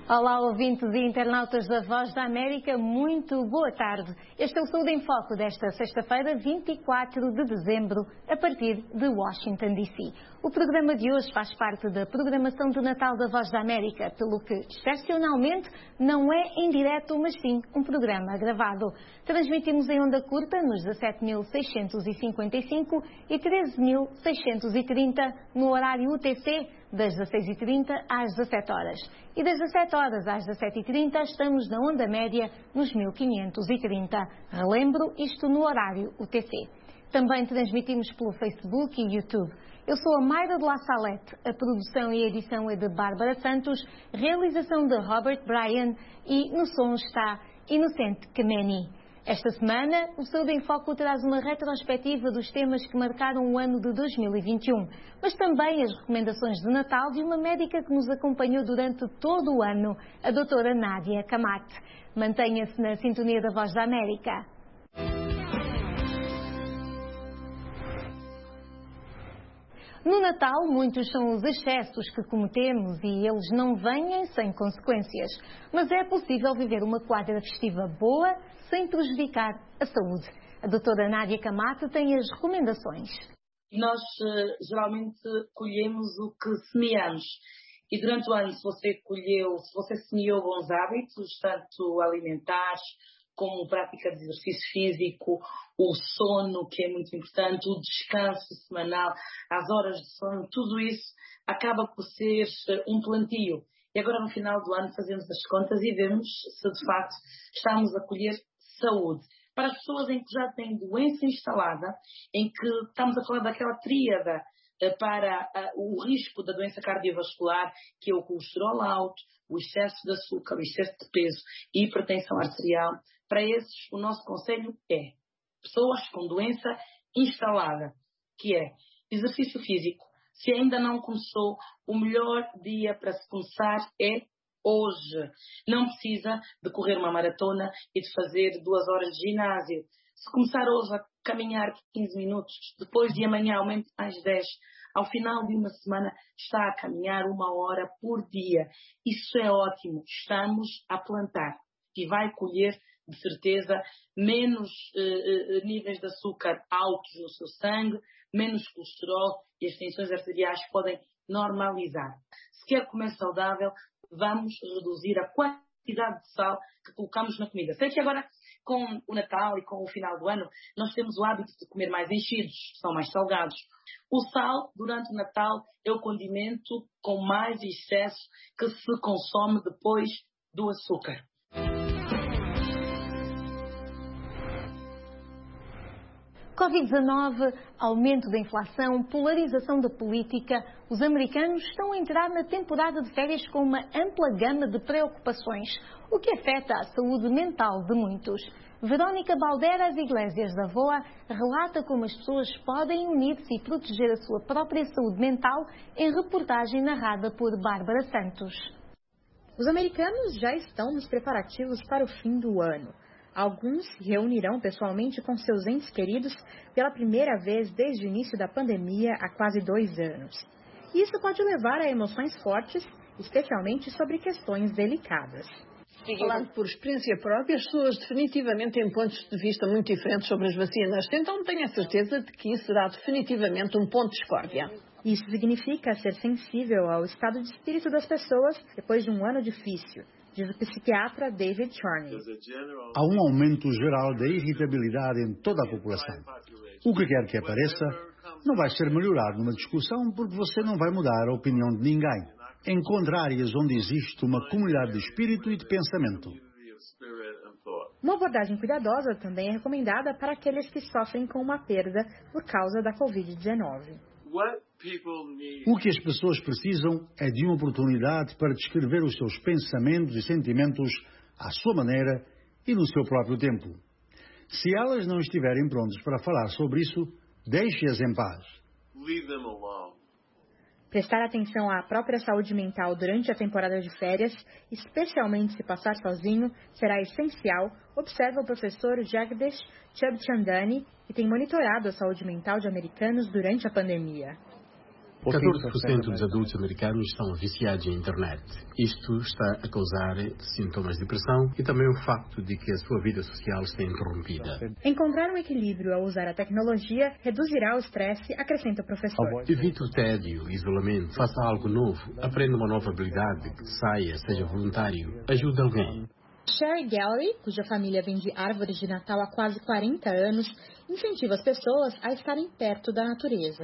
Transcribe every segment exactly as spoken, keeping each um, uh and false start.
Olá, ouvintes e internautas da Voz da América, muito boa tarde. Este é o Saúde em Foco desta sexta-feira, vinte e quatro de dezembro, a partir de Washington, D C. O programa de hoje faz parte da programação de Natal da Voz da América, pelo que, excepcionalmente, não é em direto, mas sim um programa gravado. Transmitimos em onda curta nos dezassete mil seiscentos e cinquenta e cinco e treze mil seiscentos e trinta no horário U T C, das dezasseis e trinta às dezassete horas. E das dezassete horas às dezassete e trinta estamos na onda média nos mil quinhentos e trinta. Relembro, isto no horário U T C. Também transmitimos pelo Facebook e YouTube. Eu sou a Mayra de La Salette, a produção e edição é de Bárbara Santos, realização de Robert Bryan e no som está Inocente Kameni. Esta semana, o Saúde em Foco traz uma retrospectiva dos temas que marcaram o ano de dois mil e vinte e um, mas também as recomendações de Natal de uma médica que nos acompanhou durante todo o ano, a doutora Nádia Camat. Mantenha-se na sintonia da Voz da América. No Natal, muitos são os excessos que cometemos e eles não vêm sem consequências. Mas é possível viver uma quadra festiva boa sem prejudicar a saúde. A doutora Nádia Camat tem as recomendações. Nós geralmente colhemos o que semeamos. E durante o ano, se você colheu, se você semeou bons hábitos, tanto alimentares, como prática de exercício físico, o sono, que é muito importante, o descanso semanal, as horas de sono, tudo isso acaba por ser um plantio. E agora no final do ano fazemos as contas e vemos se de facto estamos a colher saúde. Para as pessoas em que já têm doença instalada, em que estamos a falar daquela tríada para o risco da doença cardiovascular, que é o colesterol alto, o excesso de açúcar, o excesso de peso e hipertensão arterial, para esses o nosso conselho é pessoas com doença instalada, que é exercício físico. Se ainda não começou, o melhor dia para se começar é hoje. Não precisa de correr uma maratona e de fazer duas horas de ginásio. Se começar hoje a caminhar quinze minutos, depois de amanhã aumente às dez, ao final de uma semana está a caminhar uma hora por dia. Isso é ótimo. Estamos a plantar e vai colher, de certeza, menos eh, níveis de açúcar altos no seu sangue, menos colesterol e as tensões arteriais podem normalizar. Se quer comer saudável, vamos reduzir a quantidade de sal que colocamos na comida. Sei que agora, com o Natal e com o final do ano, nós temos o hábito de comer mais enchidos, são mais salgados. O sal, durante o Natal, é o condimento com mais excesso que se consome depois do açúcar. covid dezanove, aumento da inflação, polarização da política, os americanos estão a entrar na temporada de férias com uma ampla gama de preocupações, o que afeta a saúde mental de muitos. Verónica Balderas Iglesias da V O A relata como as pessoas podem unir-se e proteger a sua própria saúde mental em reportagem narrada por Bárbara Santos. Os americanos já estão nos preparativos para o fim do ano. Alguns se reunirão pessoalmente com seus entes queridos pela primeira vez desde o início da pandemia há quase dois anos. Isso pode levar a emoções fortes, especialmente sobre questões delicadas. Falando por experiência própria, as pessoas definitivamente têm pontos de vista muito diferentes sobre as vacinas. Então tenho a certeza de que isso será definitivamente um ponto de discórdia. Isso significa ser sensível ao estado de espírito das pessoas depois de um ano difícil, diz o psiquiatra David Chorney. Há um aumento geral da irritabilidade em toda a população. O que quer que apareça não vai ser melhorado numa discussão porque você não vai mudar a opinião de ninguém. Encontre áreas onde existe uma comunidade de espírito e de pensamento. Uma abordagem cuidadosa também é recomendada para aqueles que sofrem com uma perda por causa da covid dezenove. O que as pessoas precisam é de uma oportunidade para descrever os seus pensamentos e sentimentos à sua maneira e no seu próprio tempo. Se elas não estiverem prontas para falar sobre isso, deixe-as em paz. Prestar atenção à própria saúde mental durante a temporada de férias, especialmente se passar sozinho, será essencial, observa o professor Jagdish Chubchandani, que tem monitorado a saúde mental de americanos durante a pandemia. catorze por cento dos adultos americanos estão viciados em internet. Isto está a causar sintomas de depressão e também o facto de que a sua vida social está interrompida. Encontrar um equilíbrio ao usar a tecnologia reduzirá o estresse, acrescenta o professor. Evite o tédio, isolamento, faça algo novo, aprenda uma nova habilidade, saia, seja voluntário, ajude alguém. Sherry Gallery, cuja família vende árvores de Natal há quase quarenta anos, incentiva as pessoas a estarem perto da natureza.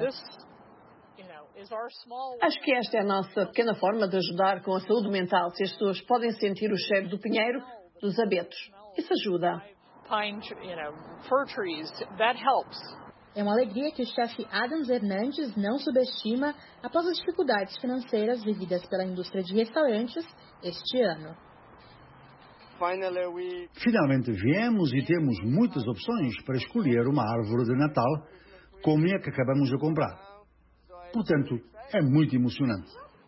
Acho que esta é a nossa pequena forma de ajudar com a saúde mental, se as pessoas podem sentir o cheiro do pinheiro, dos abetos. Isso ajuda. É uma alegria que o chefe Adams Hernandes não subestima após as dificuldades financeiras vividas pela indústria de restaurantes este ano. Finalmente viemos e temos muitas opções para escolher uma árvore de Natal como a que acabamos de comprar. Portanto, é muito emocionante.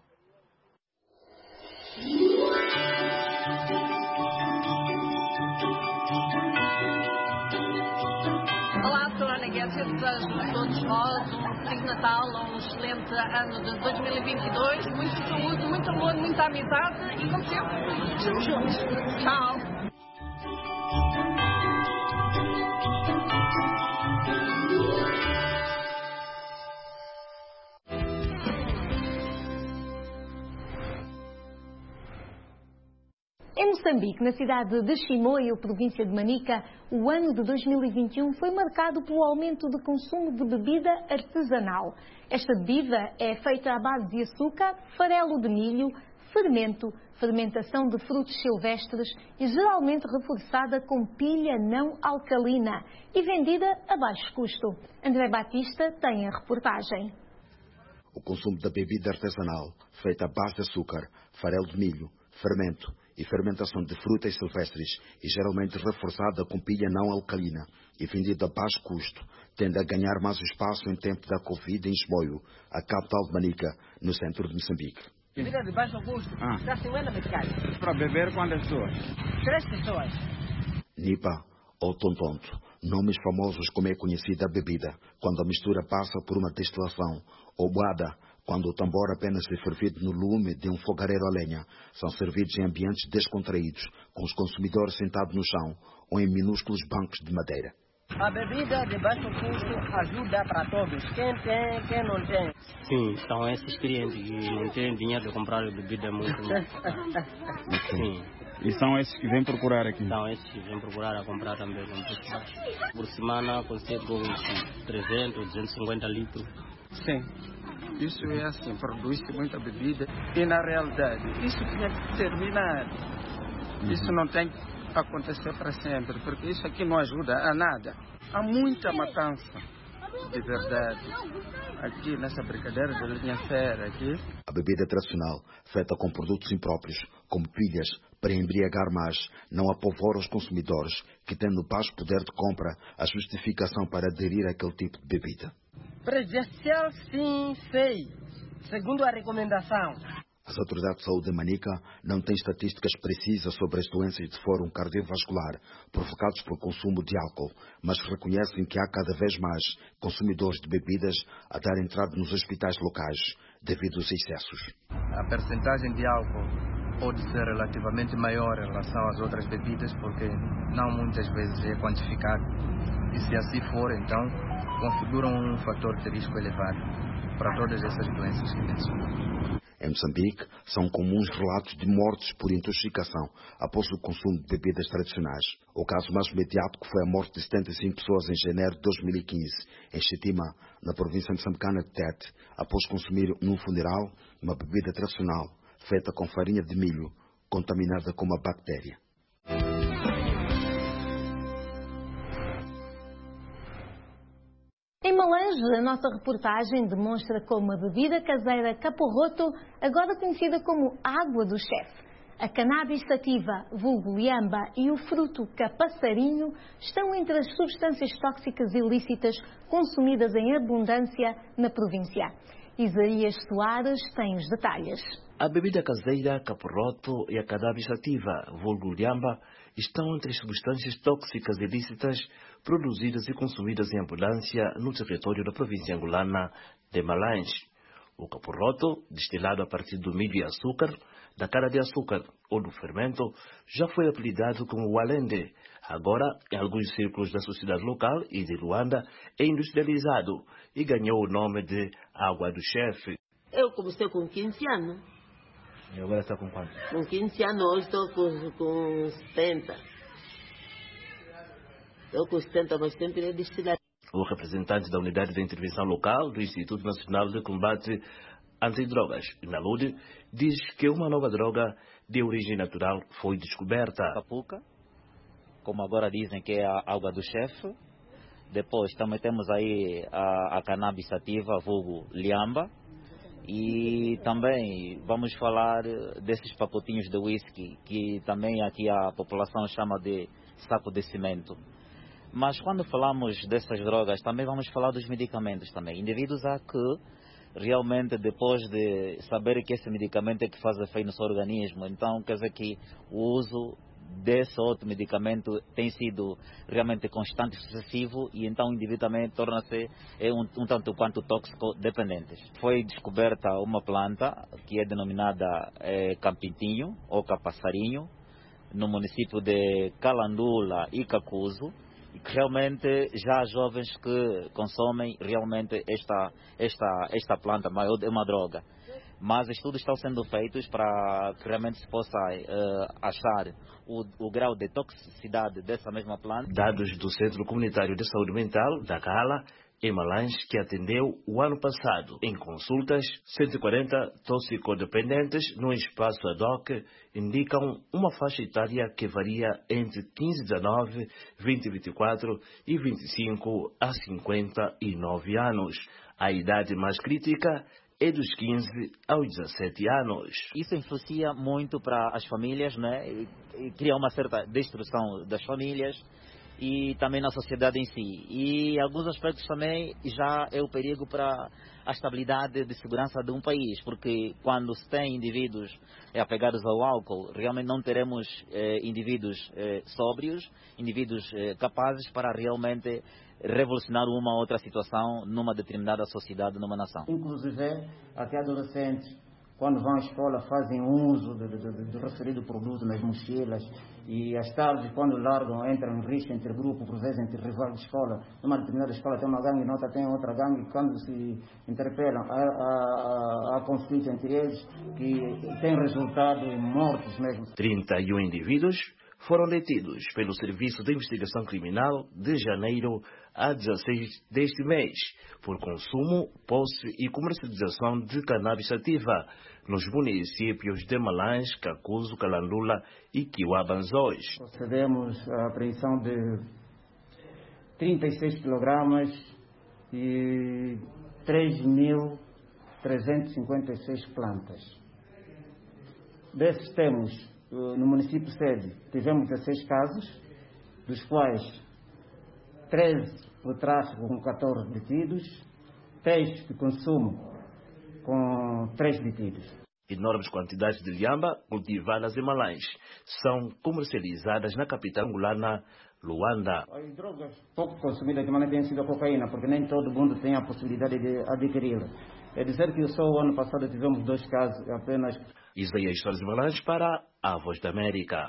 Olá, sou a Ana Guedes e desejo a todos vós um Feliz Natal, um excelente ano de dois mil e vinte e dois, muita saúde, muito amor, muita amizade e, como sempre, estamos juntos. Tchau! Em Moçambique, na cidade de Chimoio, província de Manica, o ano de dois mil e vinte e um foi marcado pelo aumento de consumo de bebida artesanal. Esta bebida é feita à base de açúcar, farelo de milho, fermento, fermentação de frutos silvestres e geralmente reforçada com pilha não alcalina e vendida a baixo custo. André Batista tem a reportagem. O consumo da bebida artesanal, feita à base de açúcar, farelo de milho, fermento e fermentação de frutas silvestres e geralmente reforçada com pilha não alcalina e vendida a baixo custo, tende a ganhar mais espaço em tempo da Covid em Chimoio, a capital de Manica, no centro de Moçambique. Bebida de baixo custo, ah. Está cinquenta meticais. Para beber quantas pessoas? Três pessoas. Nipa ou tontonto, nomes famosos como é conhecida a bebida, quando a mistura passa por uma destilação, ou boada, quando o tambor apenas é fervido no lume de um fogareiro a lenha, são servidos em ambientes descontraídos, com os consumidores sentados no chão ou em minúsculos bancos de madeira. A bebida de baixo custo ajuda para todos, quem tem, quem não tem. Sim, são esses clientes que não têm dinheiro de comprar bebida muito. Sim. E são esses que vêm procurar aqui? São esses que vêm procurar a comprar também com preço baixo. Por semana consigo uns trezentos, duzentos e cinquenta litros. Sim. Isso é assim, produz-se muita bebida e na realidade isso tinha que terminar. Uhum. Isso não tem que acontecer para sempre, porque isso aqui não ajuda a nada. Há muita matança, de verdade, aqui nessa brincadeira de linha fera aqui. A bebida tradicional, feita com produtos impróprios, como pilhas, para embriagar mais, não apavora os consumidores, que têm no baixo poder de compra a justificação para aderir àquele tipo de bebida. Prejudicial, sim, sei, segundo a recomendação. As autoridades de saúde de Manica não têm estatísticas precisas sobre as doenças de fórum cardiovascular provocadas por consumo de álcool, mas reconhecem que há cada vez mais consumidores de bebidas a dar entrada nos hospitais locais devido aos excessos. A percentagem de álcool pode ser relativamente maior em relação às outras bebidas, porque não muitas vezes é quantificado. E se assim for, então, configuram um fator de risco elevado para todas essas doenças que mencionamos. Em Moçambique, são comuns relatos de mortes por intoxicação após o consumo de bebidas tradicionais. O caso mais imediato foi a morte de setenta e cinco pessoas em janeiro de dois mil e quinze, em Chitima, na província moçambicana de Tete, após consumir num funeral uma bebida tradicional feita com farinha de milho, contaminada com uma bactéria. Em Malange, a nossa reportagem demonstra como a bebida caseira Caporroto, agora conhecida como água do chefe, a cannabis sativa, vulgo liamba e o fruto capassarinho estão entre as substâncias tóxicas ilícitas consumidas em abundância na província. Isaías Soares tem os detalhes. A bebida caseira Caporroto e a cannabis sativa, vulgo liamba, estão entre as substâncias tóxicas ilícitas produzidas e consumidas em abundância no território da província angolana de Malange. O caporroto, destilado a partir do milho e açúcar, da cana-de-açúcar ou do fermento, já foi apelidado como o alende. Agora, em alguns círculos da sociedade local e de Luanda, é industrializado e ganhou o nome de água do chefe. Eu comecei com quinze anos. E agora está com quanto? Com quinze anos, hoje estou com, com setenta. Estou com setenta, mas sempre é destilado. O representante da Unidade de Intervenção Local do Instituto Nacional de Combate Antidrogas, NALUD, diz que uma nova droga de origem natural foi descoberta. Papuca, como agora dizem que é a água do chefe. Depois também temos aí a, a cannabis sativa, vulgo liamba. E também vamos falar desses pacotinhos de whisky, que também aqui a população chama de saco de cimento. Mas quando falamos dessas drogas, também vamos falar dos medicamentos também. Indivíduos há que realmente, depois de saber que esse medicamento é que faz efeito no seu organismo, então quer dizer que o uso desse outro medicamento tem sido realmente constante e sucessivo, e então o indivíduo também torna-se um, um tanto quanto tóxico dependentes. Foi descoberta uma planta que é denominada é, campintinho ou capassarinho, no município de Calandula e Cacuzo, e que realmente já há jovens que consomem realmente esta, esta, esta planta, é uma droga. Mas estudos estão sendo feitos para que realmente se possa uh, achar o, o grau de toxicidade dessa mesma planta. Dados do Centro Comunitário de Saúde Mental, da Cala, em Malange, que atendeu o ano passado em consultas, cento e quarenta toxicodependentes no espaço ad hoc indicam uma faixa etária que varia entre quinze a dezenove, vinte a vinte e quatro e vinte e cinco a cinquenta e nove anos. A idade mais crítica é dos quinze aos dezassete anos. Isso influencia muito para as famílias, né? E, e cria uma certa destruição das famílias e também na sociedade em si. E alguns aspectos também já é o perigo para a estabilidade de segurança de um país, porque quando se tem indivíduos apegados ao álcool, realmente não teremos eh, indivíduos eh, sóbrios, indivíduos eh, capazes para realmente revolucionar uma outra situação numa determinada sociedade, numa nação. Inclusive, até adolescentes, quando vão à escola, fazem uso do, do, do referido produto nas mochilas, e às tardes, quando largam, entram em risco entre grupos, por vezes entre rivais de escola. Numa determinada escola tem uma gangue, noutra tem outra gangue, e quando se interpelam, há, há, há conflitos entre eles que têm resultado em mortes mesmo. trinta e um indivíduos foram detidos pelo Serviço de Investigação Criminal de janeiro a dezesseis deste mês por consumo, posse e comercialização de cannabis sativa nos municípios de Malange, Cacuzo, Calandula e Quiabanzóis. Procedemos à apreensão de trinta e seis quilogramas e três mil trezentas e cinquenta e seis plantas. Desses temos, no município sede, tivemos dezesseis casos, dos quais treze por tráfico com catorze detidos, dez de consumo com três detidos. Enormes quantidades de liamba cultivadas em Malange são comercializadas na capital angolana, Luanda. As drogas pouco consumidas também têm sido a cocaína, porque nem todo mundo tem a possibilidade de adquiri-la. É dizer que só o ano passado tivemos dois casos apenas. Isaías Soares de Malange para a Voz da América.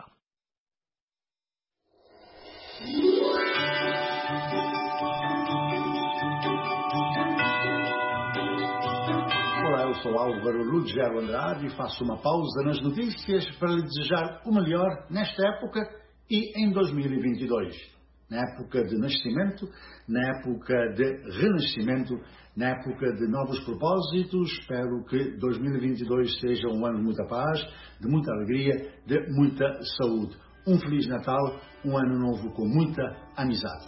Olá, eu sou Álvaro Ludgero Andrade e faço uma pausa nas notícias para lhe desejar o melhor nesta época e em dois mil e vinte e dois. Na época de nascimento, na época de renascimento, na época de novos propósitos. Espero que dois mil e vinte e dois seja um ano de muita paz, de muita alegria, de muita saúde. Um Feliz Natal, um ano novo com muita amizade.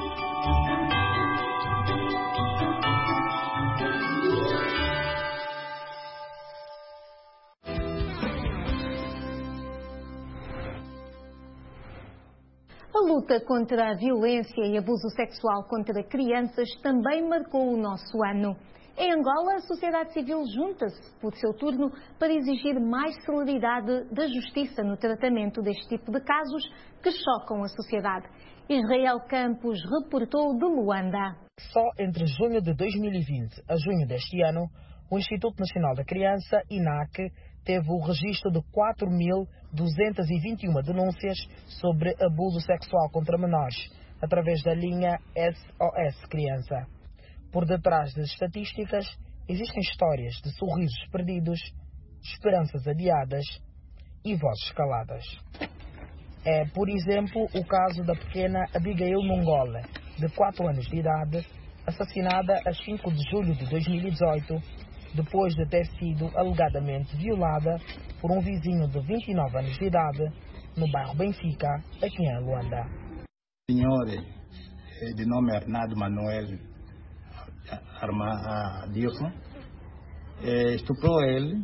A luta contra a violência e abuso sexual contra crianças também marcou o nosso ano. Em Angola, a sociedade civil junta-se, por seu turno, para exigir mais celeridade da justiça no tratamento deste tipo de casos que chocam a sociedade. Israel Campos reportou de Luanda. Só entre junho de dois mil e vinte a junho deste ano, O Instituto Nacional da Criança, I N A C, teve o registro de quatro mil duzentas e vinte e uma denúncias sobre abuso sexual contra menores, através da linha S O S Criança. Por detrás das estatísticas, existem histórias de sorrisos perdidos, esperanças adiadas e vozes caladas. É, por exemplo, o caso da pequena Abigail Nongola, de quatro anos de idade, assassinada a cinco de julho de dois mil e dezoito, depois de ter sido alegadamente violada por um vizinho de vinte e nove anos de idade, no bairro Benfica, aqui em Luanda. O senhor, de nome Arnaldo Manuel Adilson, estuprou ele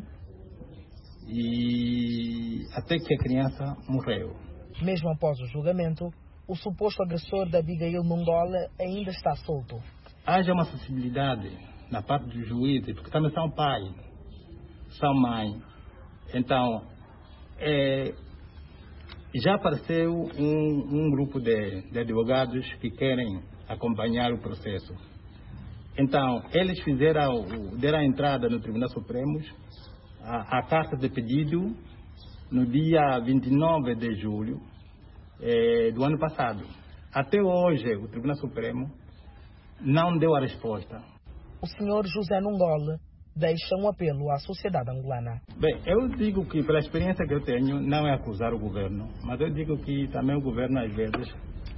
e até que a criança morreu. Mesmo após o julgamento, o suposto agressor da Abigail Nongola ainda está solto. Haja uma sensibilidade na parte do juiz, porque também são pai, são mãe. Então, é, já apareceu um, um grupo de, de advogados que querem acompanhar o processo. Então, eles fizeram, deram a entrada no Tribunal Supremo a, a carta de pedido no dia vinte e nove de julho eh, do ano passado. Até hoje, o Tribunal Supremo não deu a resposta. O senhor José Nongola deixa um apelo à sociedade angolana. Bem, eu digo que, pela experiência que eu tenho, não é acusar o governo, mas eu digo que também o governo, às vezes,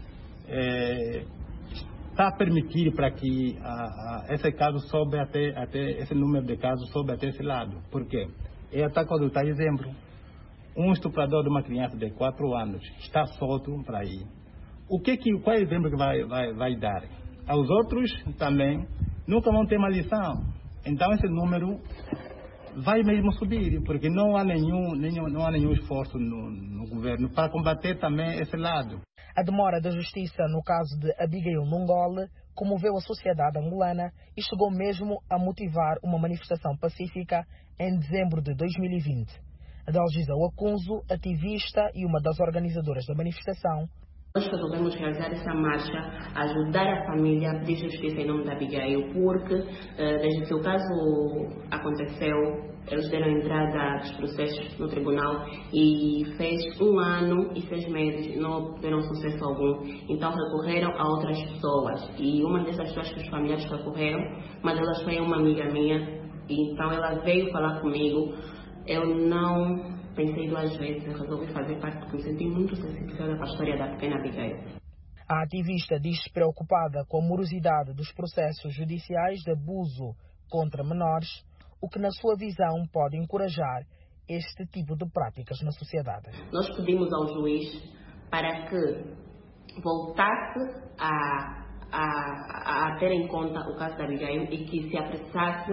é, está a permitir para que a, a, esse caso sobe até, até, esse número de casos sobe até esse lado. Por quê? É até quando está exemplo. Um estuprador de uma criança de quatro anos está solto para ir. O que que, qual é o exemplo que vai, vai, vai dar? Aos outros também nunca vão ter uma lição. Então esse número vai mesmo subir, porque não há nenhum, nenhum, não há nenhum esforço no, no governo para combater também esse lado. A demora da justiça no caso de Abigail Nongola comoveu a sociedade angolana e chegou mesmo a motivar uma manifestação pacífica em dezembro de dois mil e vinte. Adalgisa Oakunzo, ativista e uma das organizadoras da manifestação. Nós resolvemos realizar essa marcha, ajudar a família a pedir justiça em nome da Abigail, porque desde que o caso aconteceu, eles deram entrada dos processos no tribunal e fez um ano e seis meses, não obtiveram sucesso algum. Então recorreram a outras pessoas e uma dessas pessoas que os familiares recorreram, uma delas foi uma amiga minha, e então ela veio falar comigo. Eu não pensei duas vezes, eu resolvi fazer parte porque me senti muito sensibilizada com a história da pequena Abigail. A ativista diz-se preocupada com a morosidade dos processos judiciais de abuso contra menores, o que na sua visão pode encorajar este tipo de práticas na sociedade. Nós pedimos ao juiz para que voltasse a A, a ter em conta o caso da Abigail e que se apressasse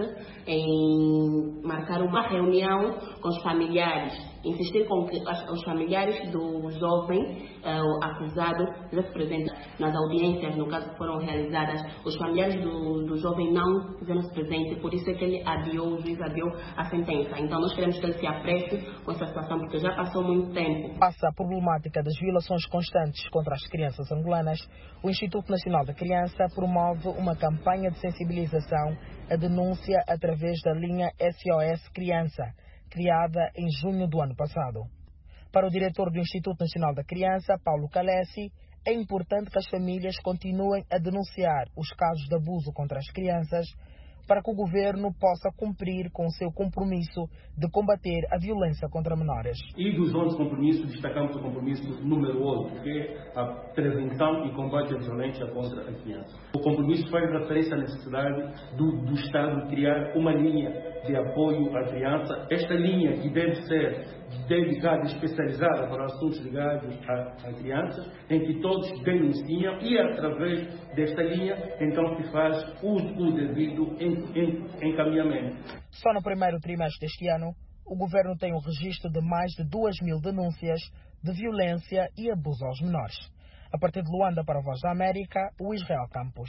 em marcar uma reunião com os familiares, insistir com que os familiares do jovem uh, acusado se presentes nas audiências, no caso que foram realizadas. Os familiares do, do jovem não fizeram-se presente, por isso é que ele adiou, o juiz adiou a sentença. Então nós queremos que ele se apresse com essa situação, porque já passou muito tempo. Passa a problemática das violações constantes contra as crianças angolanas, o Instituto Nacional da Criança promove uma campanha de sensibilização à denúncia através da linha S O S Criança, criada em junho do ano passado. Para o diretor do Instituto Nacional da Criança, Paulo Calessi, é importante que as famílias continuem a denunciar os casos de abuso contra as crianças para que o governo possa cumprir com o seu compromisso de combater a violência contra menores. E dos onze compromissos, destacamos o compromisso número oito, que é a prevenção e combate à violência contra a criança. O compromisso faz referência à necessidade do, do Estado criar uma linha de apoio à criança. Esta linha que deve ser dedicada, especializada para assuntos ligados a, a crianças, em que todos denunciam e através desta linha, então se faz o, o devido em, em, encaminhamento. Só no primeiro trimestre deste ano, o governo tem um registro de mais de duas mil denúncias de violência e abuso aos menores. A partir de Luanda para a Voz da América, o Israel Campos.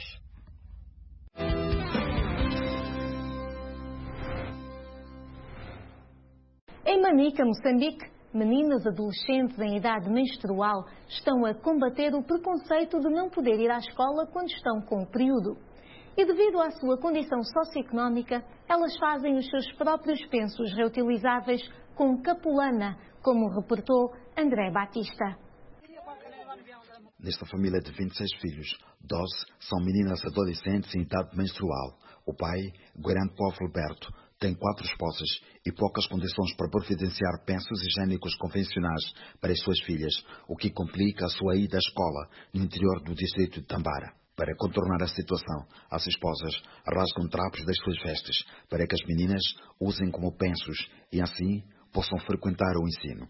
Em Manica, Moçambique, meninas adolescentes em idade menstrual estão a combater o preconceito de não poder ir à escola quando estão com o período. E devido à sua condição socioeconómica, elas fazem os seus próprios pensos reutilizáveis com capulana, como reportou André Batista. Nesta família de vinte e seis filhos, doze são meninas adolescentes em idade menstrual. O pai, Guerrero Alberto, tem quatro esposas e poucas condições para providenciar pensos higiênicos convencionais para as suas filhas, o que complica a sua ida à escola no interior do distrito de Tambara. Para contornar a situação, as esposas rasgam trapos das suas vestes para que as meninas usem como pensos e assim possam frequentar o ensino.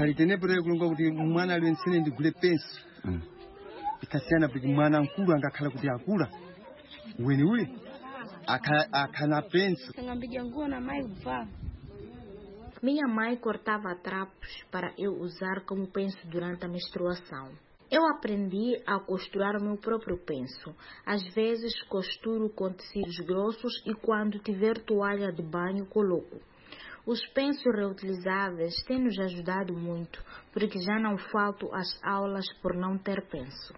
Minha mãe cortava trapos para eu usar como penso durante a menstruação. Eu aprendi a costurar o meu próprio penso. Às vezes costuro com tecidos grossos e quando tiver toalha de banho coloco. Os pensos reutilizáveis têm nos ajudado muito, porque já não falto às aulas por não ter penso.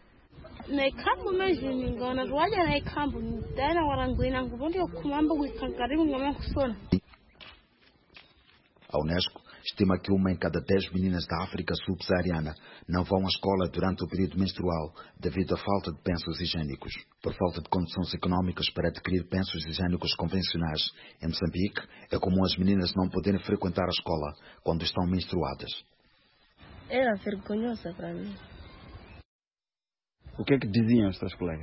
A Unesco estima que uma em cada dez meninas da África subsaariana não vão à escola durante o período menstrual devido à falta de pensos higiênicos. Por falta de condições económicas para adquirir pensos higiênicos convencionais, em Moçambique é comum as meninas não poderem frequentar a escola quando estão menstruadas. Era vergonhosa para mim. O que é que diziam os teus colegas?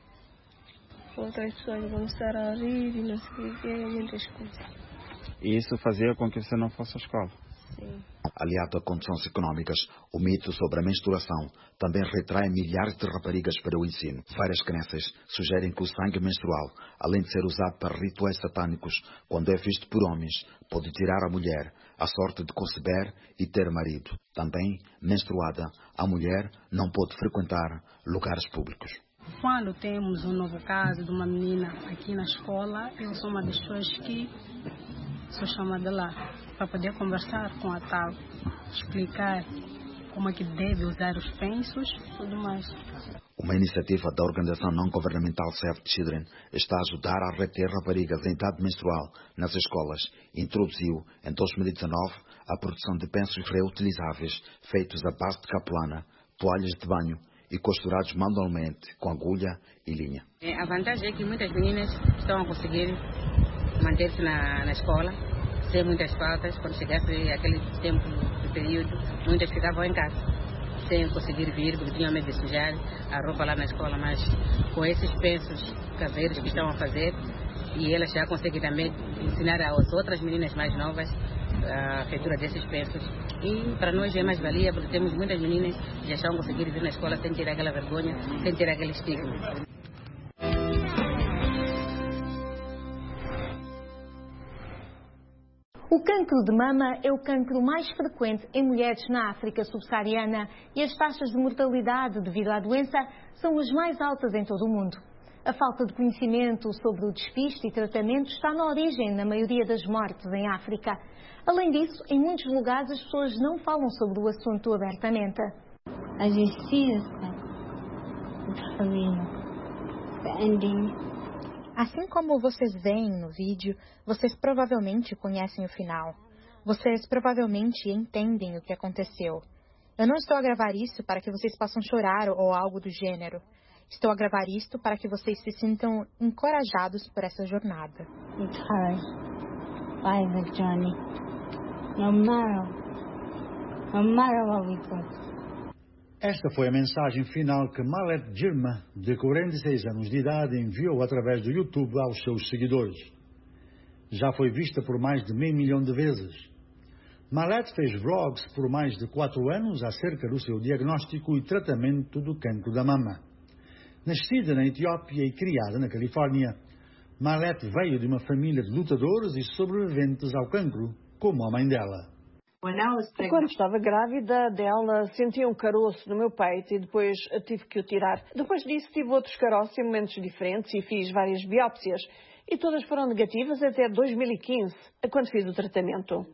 Outras pessoas começaram a rir e não sei o que, muitas coisas. E isso fazia com que você não fosse à escola? Sim. Aliado a condições económicas, o mito sobre a menstruação também retrai milhares de raparigas para o ensino. Várias crenças sugerem que o sangue menstrual, além de ser usado para rituais satânicos, quando é visto por homens, pode tirar à mulher a sorte de conceber e ter marido. Também, menstruada, a mulher não pode frequentar lugares públicos. Quando temos um novo caso de uma menina aqui na escola, eu sou uma das pessoas que sou chamada lá para poder conversar com a tal, explicar como é que deve usar os pensos e tudo mais. Uma iniciativa da organização não-governamental Save the Children está a ajudar a reter raparigas em idade menstrual nas escolas e introduziu, em dois mil e dezanove, a produção de pensos reutilizáveis feitos à base de capulana, toalhas de banho e costurados manualmente com agulha e linha. A vantagem é que muitas meninas estão a conseguir manter-se na, na escola, sem muitas faltas. Quando chegasse aquele tempo do período, muitas ficavam em casa, sem conseguir vir, porque tinham medo de sujar a roupa lá na escola. Mas com esses pensos caseiros que estão a fazer, e elas já conseguem também ensinar às outras meninas mais novas a feitura desses pensos. E para nós é mais valia, porque temos muitas meninas que já estão a conseguir vir na escola sem ter aquela vergonha, sem ter aquele estigma. O cancro de mama é o cancro mais frequente em mulheres na África subsaariana e as taxas de mortalidade devido à doença são as mais altas em todo o mundo. A falta de conhecimento sobre o despiste e tratamento está na origem na maioria das mortes em África. Além disso, em muitos lugares as pessoas não falam sobre o assunto abertamente. A justiça Assim como vocês veem no vídeo, vocês provavelmente conhecem o final. Vocês provavelmente entendem o que aconteceu. Eu não estou a gravar isso para que vocês possam chorar ou algo do gênero. Estou a gravar isto para que vocês se sintam encorajados por essa jornada. It's hard. By the journey. No matter, no matter what we go. Esta foi a mensagem final que Malet Girma, de quarenta e seis anos de idade, enviou através do YouTube aos seus seguidores. Já foi vista por mais de meio milhão de vezes. Malet fez vlogs por mais de quatro anos acerca do seu diagnóstico e tratamento do cancro da mama. Nascida na Etiópia e criada na Califórnia, Malet veio de uma família de lutadores e sobreviventes ao cancro, como a mãe dela. Quando estava grávida dela, senti um caroço no meu peito e depois tive que o tirar. Depois disso tive outros caroços em momentos diferentes e fiz várias biópsias. E todas foram negativas até dois mil e quinze, quando fiz o tratamento.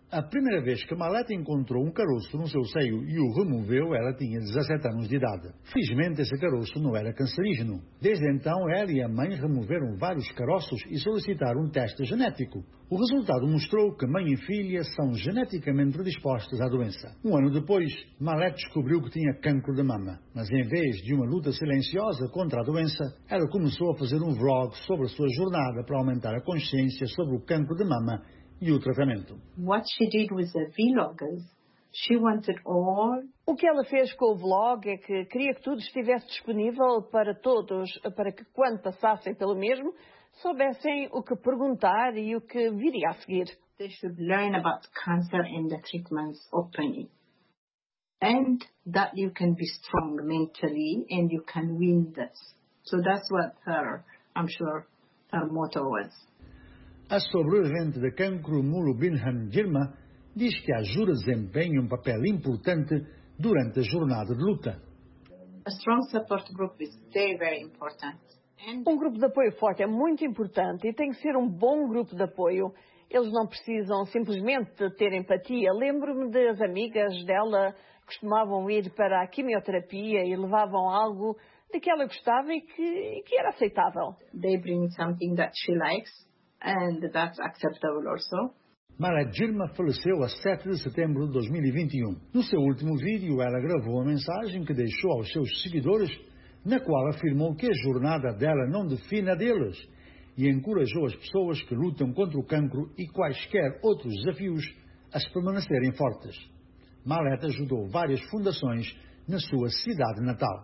A primeira vez que Maleta encontrou um caroço no seu seio e o removeu, ela tinha dezassete anos de idade. Felizmente, esse caroço não era cancerígeno. Desde então, ela e a mãe removeram vários caroços e solicitaram um teste genético. O resultado mostrou que mãe e filha são geneticamente predispostas à doença. Um ano depois, Maleta descobriu que tinha cancro de mama. Mas em vez de uma luta silenciosa contra a doença, ela começou a fazer um vlog sobre a sua jornada para aumentar a consciência sobre o cancro de mama e o tratamento. What she did with the vloggers, she wanted all. O que ela fez com o vlog é que queria que tudo estivesse disponível para todos, para que quando passassem pelo mesmo, soubessem o que perguntar e o que viria a seguir. They should learn about cancer and the treatments openly. And that you can be strong mentally and you can win this. So that's what her, I'm sure, her motto was. A sobrevivente de cancro, Mulu Binham Girma, diz que a ajuda desempenha um papel importante durante a jornada de luta. A strong support group is very, very important. Um grupo de apoio forte é muito importante e tem que ser um bom grupo de apoio. Eles não precisam simplesmente ter empatia. Lembro-me das amigas dela que costumavam ir para a quimioterapia e levavam algo de que ela gostava e que, e que era aceitável. They bring something that she likes. And that's acceptable also. Maleta Girma faleceu a sete de setembro de dois mil e vinte e um. No seu último vídeo, ela gravou uma mensagem que deixou aos seus seguidores, na qual afirmou que a jornada dela não define a deles e encorajou as pessoas que lutam contra o cancro e quaisquer outros desafios a se permanecerem fortes. Maleta ajudou várias fundações na sua cidade natal.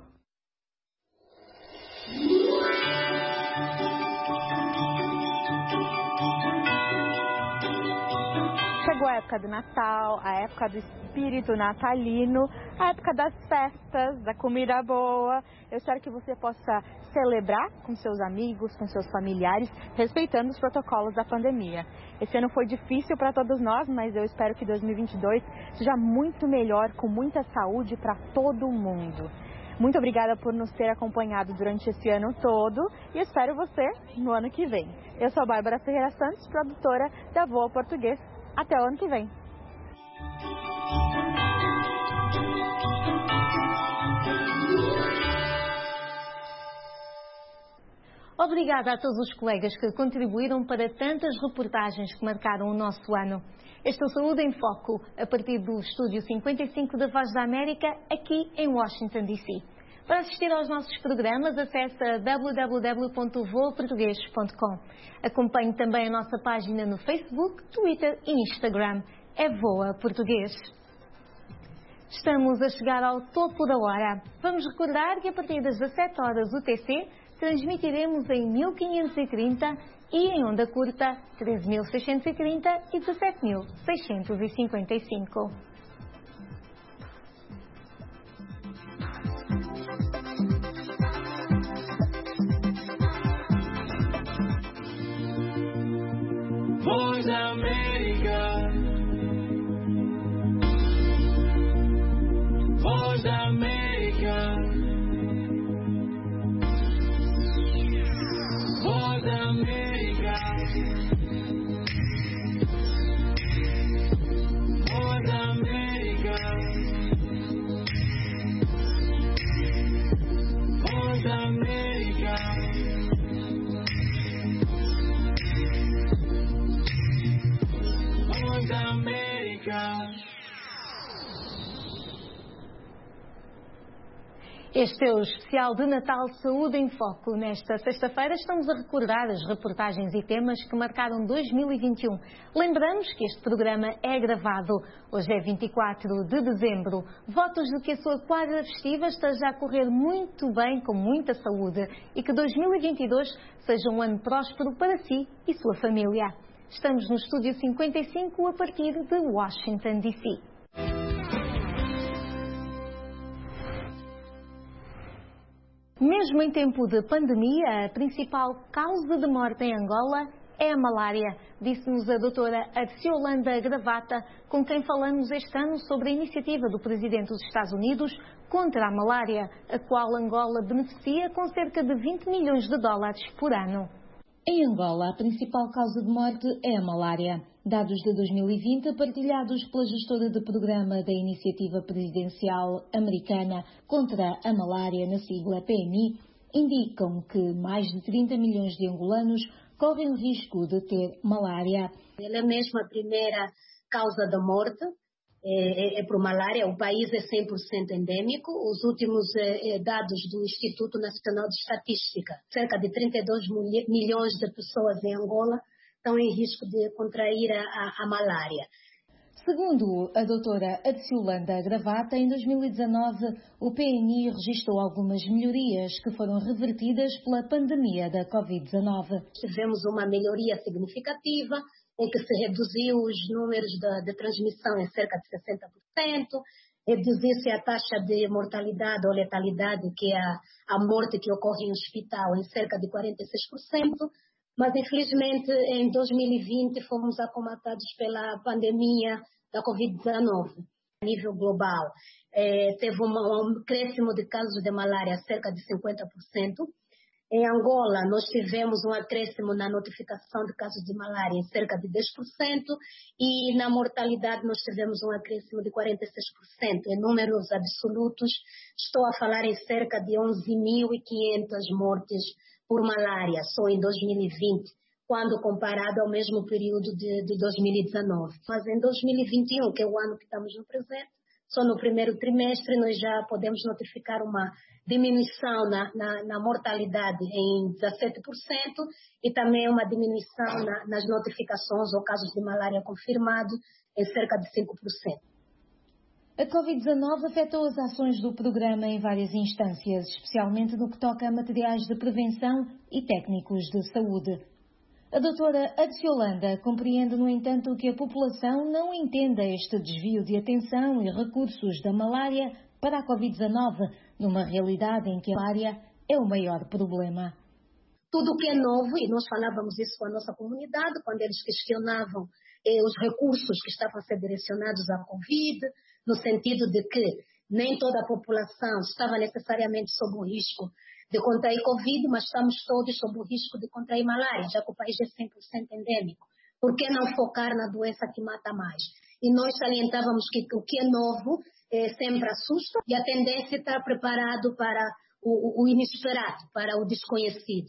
Chegou a época do Natal, a época do espírito natalino, a época das festas, da comida boa. Eu espero que você possa celebrar com seus amigos, com seus familiares, respeitando os protocolos da pandemia. Esse ano foi difícil para todos nós, mas eu espero que dois mil e vinte e dois seja muito melhor, com muita saúde para todo mundo. Muito obrigada por nos ter acompanhado durante esse ano todo e espero você no ano que vem. Eu sou a Bárbara Ferreira Santos, produtora da Voa Português. Até o ano que vem. Obrigada a todos os colegas que contribuíram para tantas reportagens que marcaram o nosso ano. Este é o Saúde em Foco, a partir do Estúdio cinquenta e cinco da Voz da América, aqui em Washington, D C Para assistir aos nossos programas, acesse w w w ponto voa português ponto com. Acompanhe também a nossa página no Facebook, Twitter e Instagram. É Voa Português. Estamos a chegar ao topo da hora. Vamos recordar que a partir das dezassete horas U T C, transmitiremos em mil quinhentos e trinta e em onda curta treze mil seiscentos e trinta e dezassete mil seiscentos e cinquenta e cinco. Voz da América, Voz da América, Voz da América, Voz da América, Voz da América. Da América. Este é o especial de Natal Saúde em Foco. Nesta sexta-feira estamos a recordar as reportagens e temas que marcaram dois mil e vinte e um. Lembramos que este programa é gravado. Hoje é vinte e quatro de dezembro. Votos de que a sua quadra festiva esteja a correr muito bem, com muita saúde, e que dois mil e vinte e dois seja um ano próspero para si e sua família. Estamos no Estúdio cinquenta e cinco a partir de Washington, D C Mesmo em tempo de pandemia, a principal causa de morte em Angola é a malária, disse-nos a doutora Arciolanda Gravata, com quem falamos este ano sobre a iniciativa do Presidente dos Estados Unidos contra a malária, a qual Angola beneficia com cerca de vinte milhões de dólares por ano. Em Angola, a principal causa de morte é a malária. Dados de dois mil e vinte, partilhados pela gestora de programa da Iniciativa Presidencial Americana contra a Malária, na sigla P M I, indicam que mais de trinta milhões de angolanos correm o risco de ter malária. Ela é mesmo a primeira causa da morte, é, é, é por malária. O país é cem por cento endêmico. Os últimos é, dados do Instituto Nacional de Estatística, cerca de trinta e dois milhões de pessoas em Angola estão em risco de contrair a, a, a malária. Segundo a doutora Adciolanda Gravata, em dois mil e dezanove o P N I registrou algumas melhorias que foram revertidas pela pandemia da covid dezanove. Tivemos uma melhoria significativa, em que se reduziu os números de, de transmissão em cerca de sessenta por cento, reduziu-se a taxa de mortalidade ou letalidade, que é a, a morte que ocorre em hospital, em cerca de quarenta e seis por cento. Mas, infelizmente, em dois mil e vinte fomos acomatados pela pandemia da covid dezanove a nível global. É, teve uma, um acréscimo de casos de malária cerca de cinquenta por cento. Em Angola, nós tivemos um acréscimo na notificação de casos de malária em cerca de dez por cento e na mortalidade nós tivemos um acréscimo de quarenta e seis por cento. Em números absolutos, estou a falar em cerca de onze mil e quinhentas mortes por malária, só em dois mil e vinte, quando comparado ao mesmo período de, de dois mil e dezanove. Mas em dois mil e vinte e um, que é o ano que estamos no presente, só no primeiro trimestre nós já podemos notificar uma diminuição na, na, na mortalidade em dezessete por cento e também uma diminuição na, nas notificações ou casos de malária confirmados em cerca de cinco por cento. A covid dezanove afetou as ações do programa em várias instâncias, especialmente no que toca a materiais de prevenção e técnicos de saúde. A doutora Adciolanda compreende, no entanto, que a população não entenda este desvio de atenção e recursos da malária para a covid dezanove, numa realidade em que a malária é o maior problema. Tudo o que é novo, e nós falávamos isso com a nossa comunidade, quando eles questionavam eh, os recursos que estavam a ser direcionados à Covid, no sentido de que nem toda a população estava necessariamente sob o risco de contrair Covid, mas estamos todos sob o risco de contrair malária, já que o país é cem por cento endêmico. Por que não focar na doença que mata mais? E nós salientávamos que o que é novo é, sempre assusta e a tendência é estar preparado para o, o inesperado, para o desconhecido.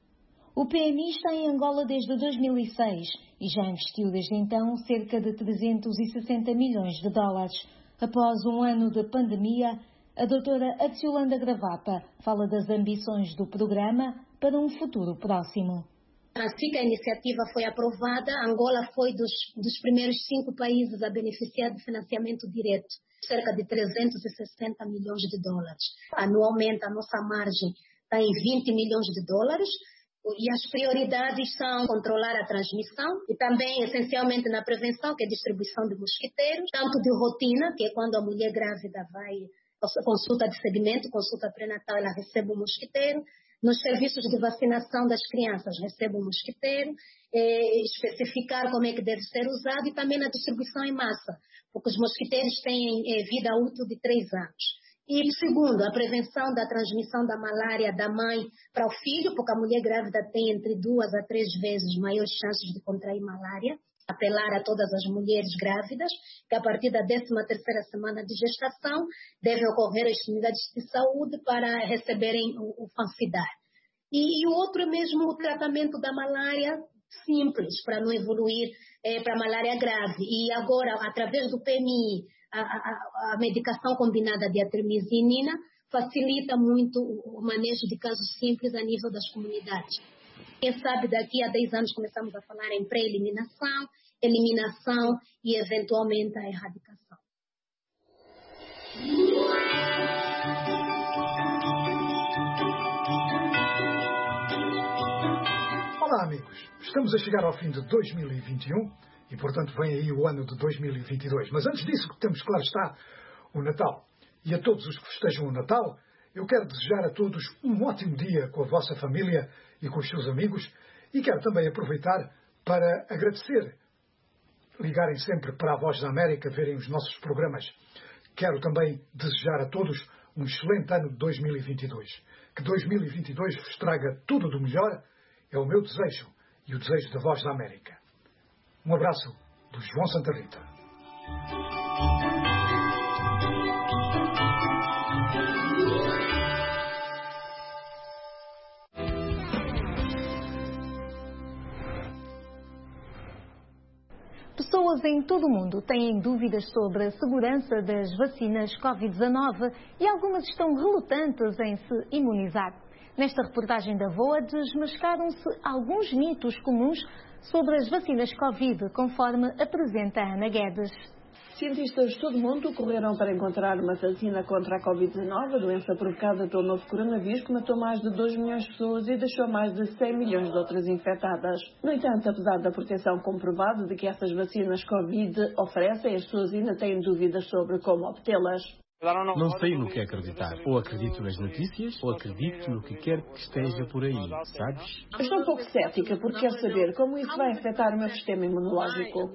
O P M I está em Angola desde dois mil e seis e já investiu desde então cerca de trezentos e sessenta milhões de dólares. Após um ano de pandemia, a doutora Adciolanda Gravata fala das ambições do programa para um futuro próximo. Assim que a iniciativa foi aprovada, Angola foi dos, dos primeiros cinco países a beneficiar de financiamento direto, cerca de trezentos e sessenta milhões de dólares. Anualmente, a nossa margem está em vinte milhões de dólares. E as prioridades são controlar a transmissão e também, essencialmente, na prevenção, que é a distribuição de mosquiteiros, tanto de rotina, que é quando a mulher grávida vai à consulta de segmento, consulta pré-natal, ela recebe o mosquiteiro. Nos serviços de vacinação das crianças, recebe o mosquiteiro, é, especificar como é que deve ser usado e também na distribuição em massa, porque os mosquiteiros têm é, vida útil de três anos. E, segundo, a prevenção da transmissão da malária da mãe para o filho, porque a mulher grávida tem entre duas a três vezes maiores chances de contrair malária. Apelar a todas as mulheres grávidas que, a partir da décima terceira semana de gestação, devem ocorrer as unidades de saúde para receberem o, o Fansidar. E, e o outro é mesmo o tratamento da malária simples, para não evoluir é, para a malária grave. E agora, através do P M I, A, a, a medicação combinada de atremisinina facilita muito o manejo de casos simples a nível das comunidades. Quem sabe daqui a dez anos começamos a falar em pré-eliminação, eliminação e eventualmente a erradicação. Olá, amigos. Estamos a chegar ao fim de dois mil e vinte e um. E, portanto, vem aí o ano de dois mil e vinte e dois. Mas antes disso, temos, claro está, o Natal. E a todos os que festejam o Natal, eu quero desejar a todos um ótimo dia com a vossa família e com os seus amigos. E quero também aproveitar para agradecer. Ligarem sempre para a Voz da América, verem os nossos programas. Quero também desejar a todos um excelente ano de dois mil e vinte e dois. Que dois mil e vinte e dois vos traga tudo do melhor. É o meu desejo e o desejo da Voz da América. Um abraço do João Santa Rita. Pessoas em todo o mundo têm dúvidas sobre a segurança das vacinas covid dezanove e algumas estão relutantes em se imunizar. Nesta reportagem da VOA desmascaram-se alguns mitos comuns sobre as vacinas Covid, conforme apresenta Ana Guedes. Cientistas de todo o mundo correram para encontrar uma vacina contra a covid dezanove, a doença provocada pelo novo coronavírus que matou mais de dois milhões de pessoas e deixou mais de cem milhões de outras infectadas. No entanto, apesar da proteção comprovada de que essas vacinas Covid oferecem, as pessoas ainda têm dúvidas sobre como obtê-las. Não sei no que acreditar. Ou acredito nas notícias, ou acredito no que quer que esteja por aí, sabes? Estou um pouco cética porque quero saber como isso vai afetar o meu sistema imunológico.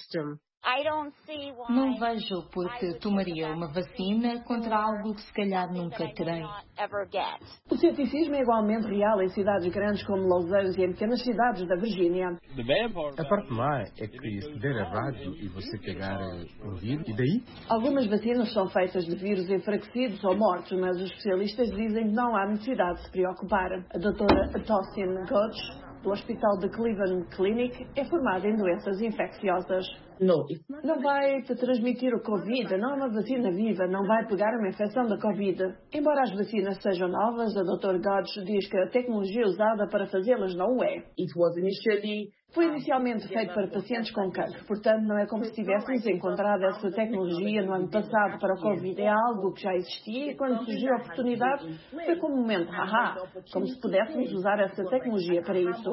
Não vejo porque tomaria uma vacina contra algo que se calhar nunca terei. O ceticismo é igualmente real em cidades grandes como Los Angeles e em pequenas cidades da Virgínia. A parte má é que se der errado e você pegar um vírus, e daí? Algumas vacinas são feitas de vírus enfraquecidos ou mortos, mas os especialistas dizem que não há necessidade de se preocupar. A doutora Tosin Godge, do Hospital de Cleveland Clinic, é formada em doenças infecciosas. Não vai te transmitir o Covid, não é uma vacina viva, não vai pegar uma infecção da Covid. Embora as vacinas sejam novas, a doutora Godge diz que a tecnologia usada para fazê-las não o é. Foi inicialmente feito para pacientes com cancro, portanto não é como se tivéssemos encontrado essa tecnologia no ano passado para o Covid. É algo que já existia e quando surgiu a oportunidade foi como um momento, haha, como se pudéssemos usar essa tecnologia para isso.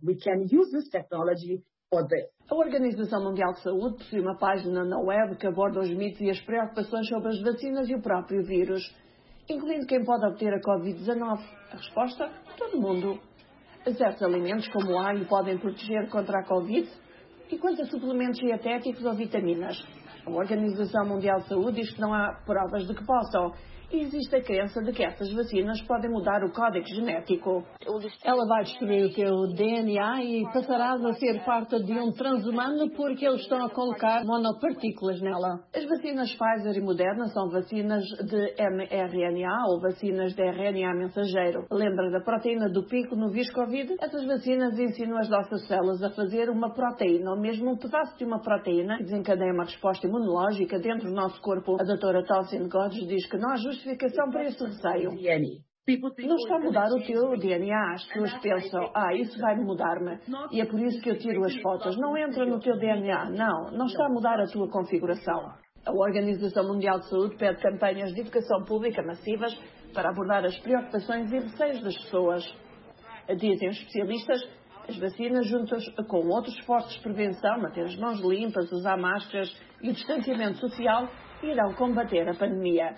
A Organização Mundial de Saúde possui uma página na web que aborda os mitos e as preocupações sobre as vacinas e o próprio vírus, incluindo quem pode obter a covid dezanove. A resposta? Todo mundo. Certos alimentos, como o alho, podem proteger contra a Covid? E quanto a suplementos dietéticos ou vitaminas? A Organização Mundial de Saúde diz que não há provas de que possam. E existe a crença de que essas vacinas podem mudar o código genético. Ela vai destruir o teu D N A e passarás a ser parte de um transhumano porque eles estão a colocar monopartículas nela. As vacinas Pfizer e Moderna são vacinas de M R N A ou vacinas de R N A mensageiro. Lembra da proteína do pico no vírus Covid? Essas vacinas ensinam as nossas células a fazer uma proteína, ou mesmo um pedaço de uma proteína, que desencadeia uma resposta imunológica dentro do nosso corpo. A doutora Tosin Godge diz que não há justificação para esse receio. Não está a mudar o teu D N A. As pessoas pensam, ah, isso vai mudar-me. E é por isso que eu tiro as fotos. Não entra no teu D N A. Não, não está a mudar a tua configuração. A Organização Mundial de Saúde pede campanhas de educação pública massivas para abordar as preocupações e receios das pessoas. Dizem os especialistas, as vacinas, juntas com outros esforços de prevenção, manter as mãos limpas, usar máscaras e o distanciamento social, irão combater a pandemia.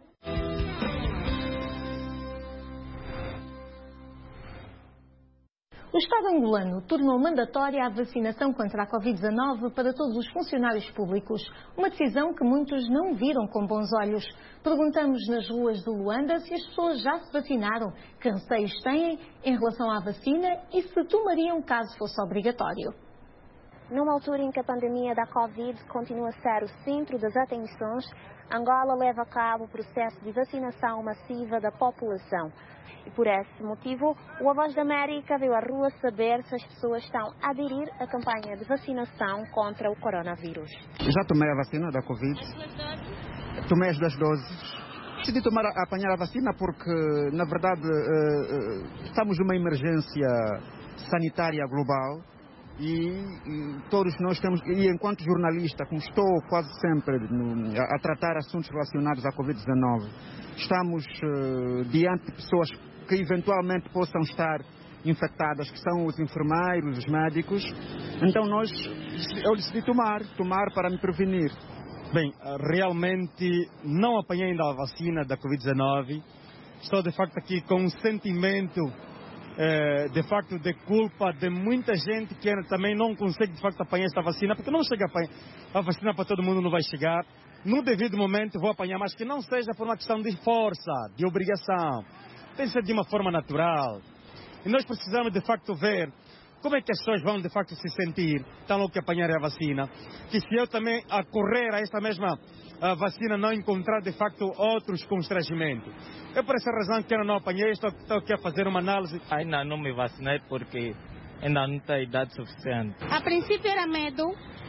O Estado angolano tornou mandatória a vacinação contra a covid dezanove para todos os funcionários públicos, uma decisão que muitos não viram com bons olhos. Perguntamos nas ruas de Luanda se as pessoas já se vacinaram, que receios têm em relação à vacina e se tomariam caso fosse obrigatório. Numa altura em que a pandemia da Covid continua a ser o centro das atenções, Angola leva a cabo o processo de vacinação massiva da população. E por esse motivo, o A Voz da América veio à rua saber se as pessoas estão a aderir à campanha de vacinação contra o coronavírus. Já tomei a vacina da Covid, tomei as duas doses. Decidi tomar, apanhar a vacina porque, na verdade, estamos numa emergência sanitária global. E, e todos nós temos, e enquanto jornalista, como estou quase sempre no, a, a tratar assuntos relacionados à covid dezanove, estamos uh, diante de pessoas que eventualmente possam estar infectadas, que são os enfermeiros, os médicos. Então nós, eu decidi tomar, tomar para me prevenir. Bem, realmente não apanhei ainda a vacina da covid dezanove. Estou de facto aqui com um sentimento de facto de culpa de muita gente que também não consegue de facto apanhar esta vacina, porque não chega a, apanhar, a vacina para todo mundo não vai chegar. No devido momento vou apanhar, mas que não seja por uma questão de força, de obrigação. Tem que ser de uma forma natural. E nós precisamos de facto ver como é que as pessoas vão de facto se sentir, tão logo que apanharem a vacina? Que se eu também a correr a esta mesma a vacina não encontrar de facto outros constrangimentos. É por essa razão que eu não apanhei, estou, estou aqui a fazer uma análise. Ainda não me vacinei porque ainda não tenho idade suficiente. A princípio era medo,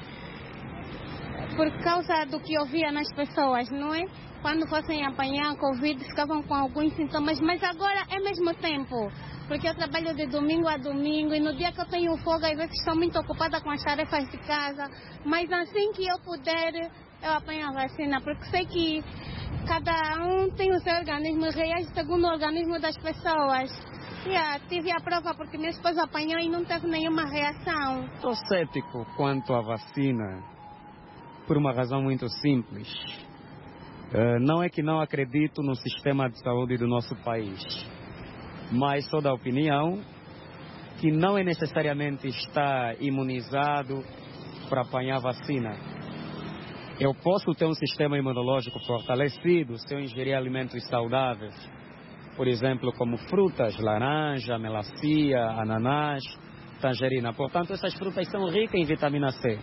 por causa do que eu via nas pessoas, não é? Quando fossem apanhar a Covid, ficavam com alguns sintomas, mas agora é mesmo tempo, porque eu trabalho de domingo a domingo e no dia que eu tenho folga, às vezes estou muito ocupada com as tarefas de casa, mas assim que eu puder, eu apanho a vacina, porque sei que cada um tem o seu organismo e reage segundo o organismo das pessoas. Yeah, tive a prova porque minha esposa apanhou e não teve nenhuma reação. Estou cético quanto à vacina, por uma razão muito simples. Uh, não é que não acredito no sistema de saúde do nosso país, mas sou da opinião que não é necessariamente estar imunizado para apanhar vacina. Eu posso ter um sistema imunológico fortalecido se eu ingerir alimentos saudáveis, por exemplo, como frutas, laranja, melancia, ananás, tangerina. Portanto, essas frutas são ricas em vitamina C.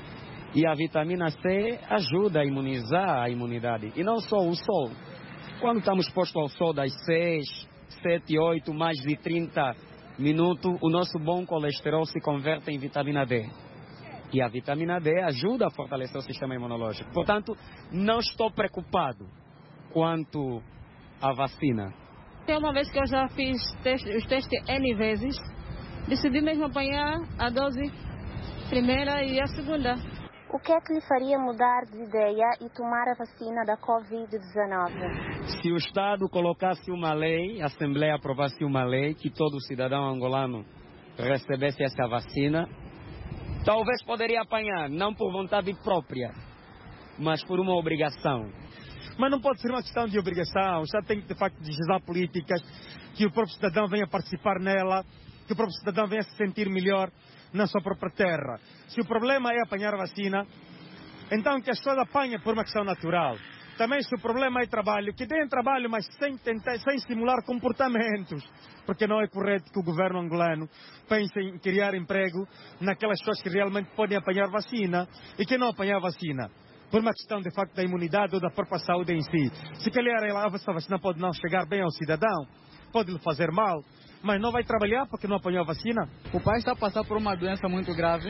E a vitamina C ajuda a imunizar a imunidade. E não só o sol. Quando estamos expostos ao sol das seis, sete, oito, mais de trinta minutos, o nosso bom colesterol se converte em vitamina D. E a vitamina D ajuda a fortalecer o sistema imunológico. Portanto, não estou preocupado quanto à vacina. Tem uma vez que eu já fiz teste, os testes N vezes, decidi mesmo apanhar a dose primeira e a segunda. O que é que lhe faria mudar de ideia e tomar a vacina da covid dezenove? Se o Estado colocasse uma lei, a Assembleia aprovasse uma lei que todo cidadão angolano recebesse essa vacina, talvez poderia apanhar, não por vontade própria, mas por uma obrigação. Mas não pode ser uma questão de obrigação. O Estado tem que, de facto, legislar políticas, que o próprio cidadão venha participar nela, que o próprio cidadão venha se sentir melhor na sua própria terra. Se o problema é apanhar a vacina, então que as pessoas apanhem por uma questão natural. Também se o problema é trabalho, que deem trabalho, mas sem, tentar, sem estimular comportamentos. Porque não é correto que o governo angolano pense em criar emprego naquelas pessoas que realmente podem apanhar vacina e que não apanhar vacina. Por uma questão, de facto, da imunidade ou da própria saúde em si. Se calhar a vacina pode não chegar bem ao cidadão, pode lhe fazer mal, mas não vai trabalhar porque não apanhou a vacina. O país está a passar por uma doença muito grave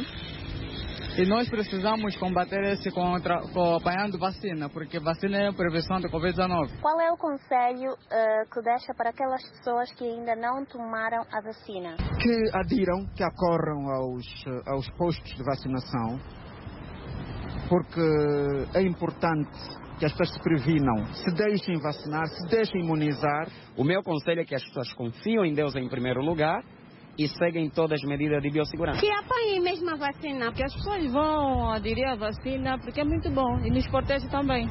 e nós precisamos combater esse contra, com, apanhando vacina, porque vacina é a prevenção da covid dezenove. Qual é o conselho uh, que deixa para aquelas pessoas que ainda não tomaram a vacina? Que adiram, que acorram aos, aos postos de vacinação, porque é importante que as pessoas se previnam, se deixem vacinar, se deixem imunizar. O meu conselho é que as pessoas confiam em Deus em primeiro lugar e seguem todas as medidas de biossegurança. Que apanhem mesmo a vacina. Que as pessoas vão aderir à vacina porque é muito bom e nos protege também.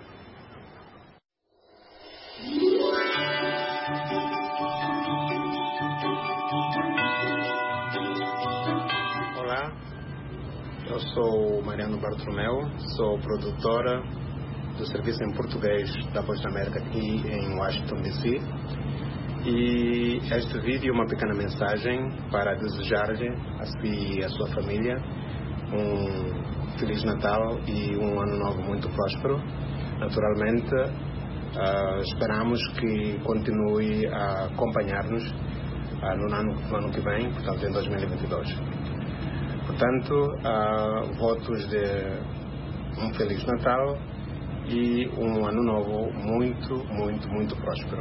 Olá, eu sou Mariano Bartolomeu, sou produtora do serviço em português da Voz da América aqui em Washington, D C E este vídeo é uma pequena mensagem para desejar-lhe a si e a sua família um Feliz Natal e um Ano Novo muito próspero. Naturalmente, uh, esperamos que continue a acompanhar-nos uh, no, ano, no ano que vem, portanto em dois mil e vinte e dois. Portanto, uh, votos de um Feliz Natal e um Ano Novo muito, muito, muito próspero.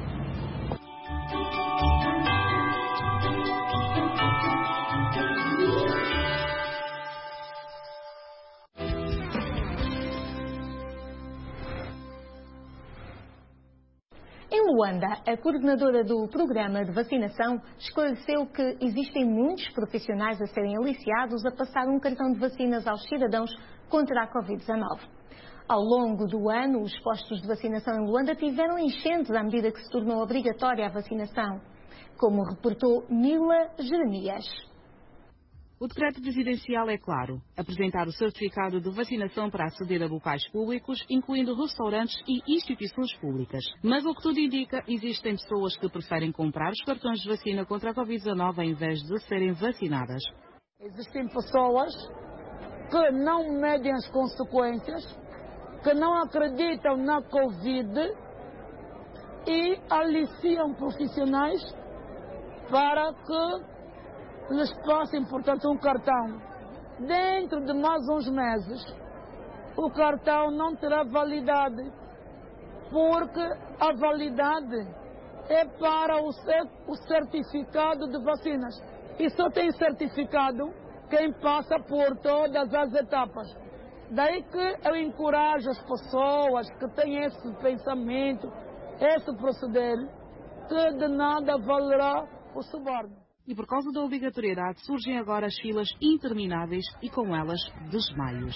Em Luanda, a coordenadora do programa de vacinação esclareceu que existem muitos profissionais a serem aliciados a passar um cartão de vacinas aos cidadãos contra a covid dezenove. Ao longo do ano, os postos de vacinação em Luanda tiveram enchentes à medida que se tornou obrigatória a vacinação, como reportou Mila Jeremias. O decreto presidencial é claro: apresentar o certificado de vacinação para aceder a locais públicos, incluindo restaurantes e instituições públicas. Mas, o que tudo indica, existem pessoas que preferem comprar os cartões de vacina contra a covid dezanove em vez de serem vacinadas. Existem pessoas que não medem as consequências, que não acreditam na Covid e aliciam profissionais para que lhes passem, portanto, um cartão. Dentro de mais uns meses, o cartão não terá validade, porque a validade é para o certificado de vacinas. E só tem certificado quem passa por todas as etapas. Daí que eu encorajo as pessoas que têm esse pensamento, esse proceder, que de nada valerá o suborno. E por causa da obrigatoriedade surgem agora as filas intermináveis e com elas desmaios.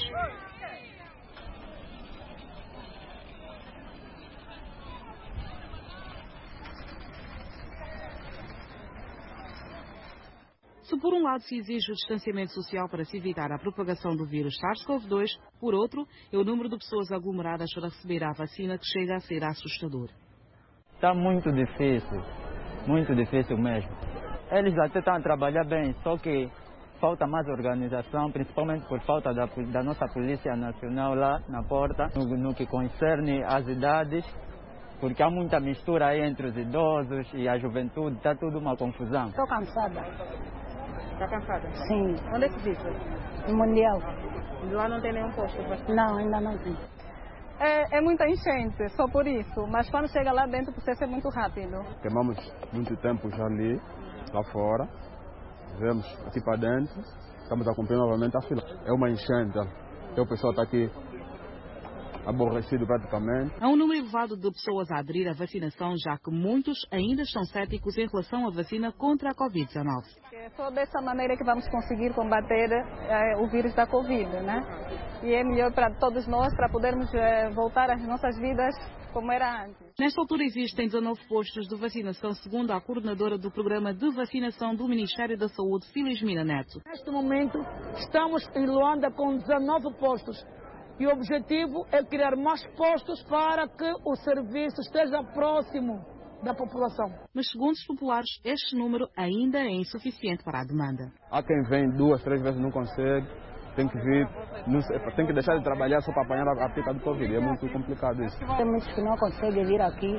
Se por um lado se exige o distanciamento social para se evitar a propagação do vírus SARS-CoV dois, por outro, é o número de pessoas aglomeradas para receber a vacina que chega a ser assustador. Está muito difícil, muito difícil mesmo. Eles até estão a trabalhar bem, só que falta mais organização, principalmente por falta da, da nossa Polícia Nacional lá na porta, no, no que concerne às idades, porque há muita mistura aí entre os idosos e a juventude, está tudo uma confusão. Estou cansada. Está cansada? Sim. Onde é que vive? No Mundial. Lá não tem nenhum posto? Não, ainda não tem. É, é muita enchente, só por isso, mas quando chega lá dentro o processo é muito rápido. Queimamos muito tempo já ali, lá fora, vemos aqui para dentro, estamos a cumprir novamente a fila. É uma enchente, o pessoal está aqui aborrecido praticamente. Há um número elevado de pessoas a aderir à vacinação, já que muitos ainda estão céticos em relação à vacina contra a covid dezanove. É só dessa maneira que vamos conseguir combater é, o vírus da Covid, né? E é melhor para todos nós, para podermos é, voltar às nossas vidas como era antes. Nesta altura existem dezanove postos de vacinação, segundo a coordenadora do programa de vacinação do Ministério da Saúde, Filismina Neto. Neste momento estamos em Luanda com dezanove postos. E o objetivo é criar mais postos para que o serviço esteja próximo da população. Mas, segundo os populares, este número ainda é insuficiente para a demanda. Há quem vem duas, três vezes não consegue, tem que vir, não, tem que deixar de trabalhar só para apanhar a pica do Covid. É muito complicado isso. Tem muitos que não conseguem vir aqui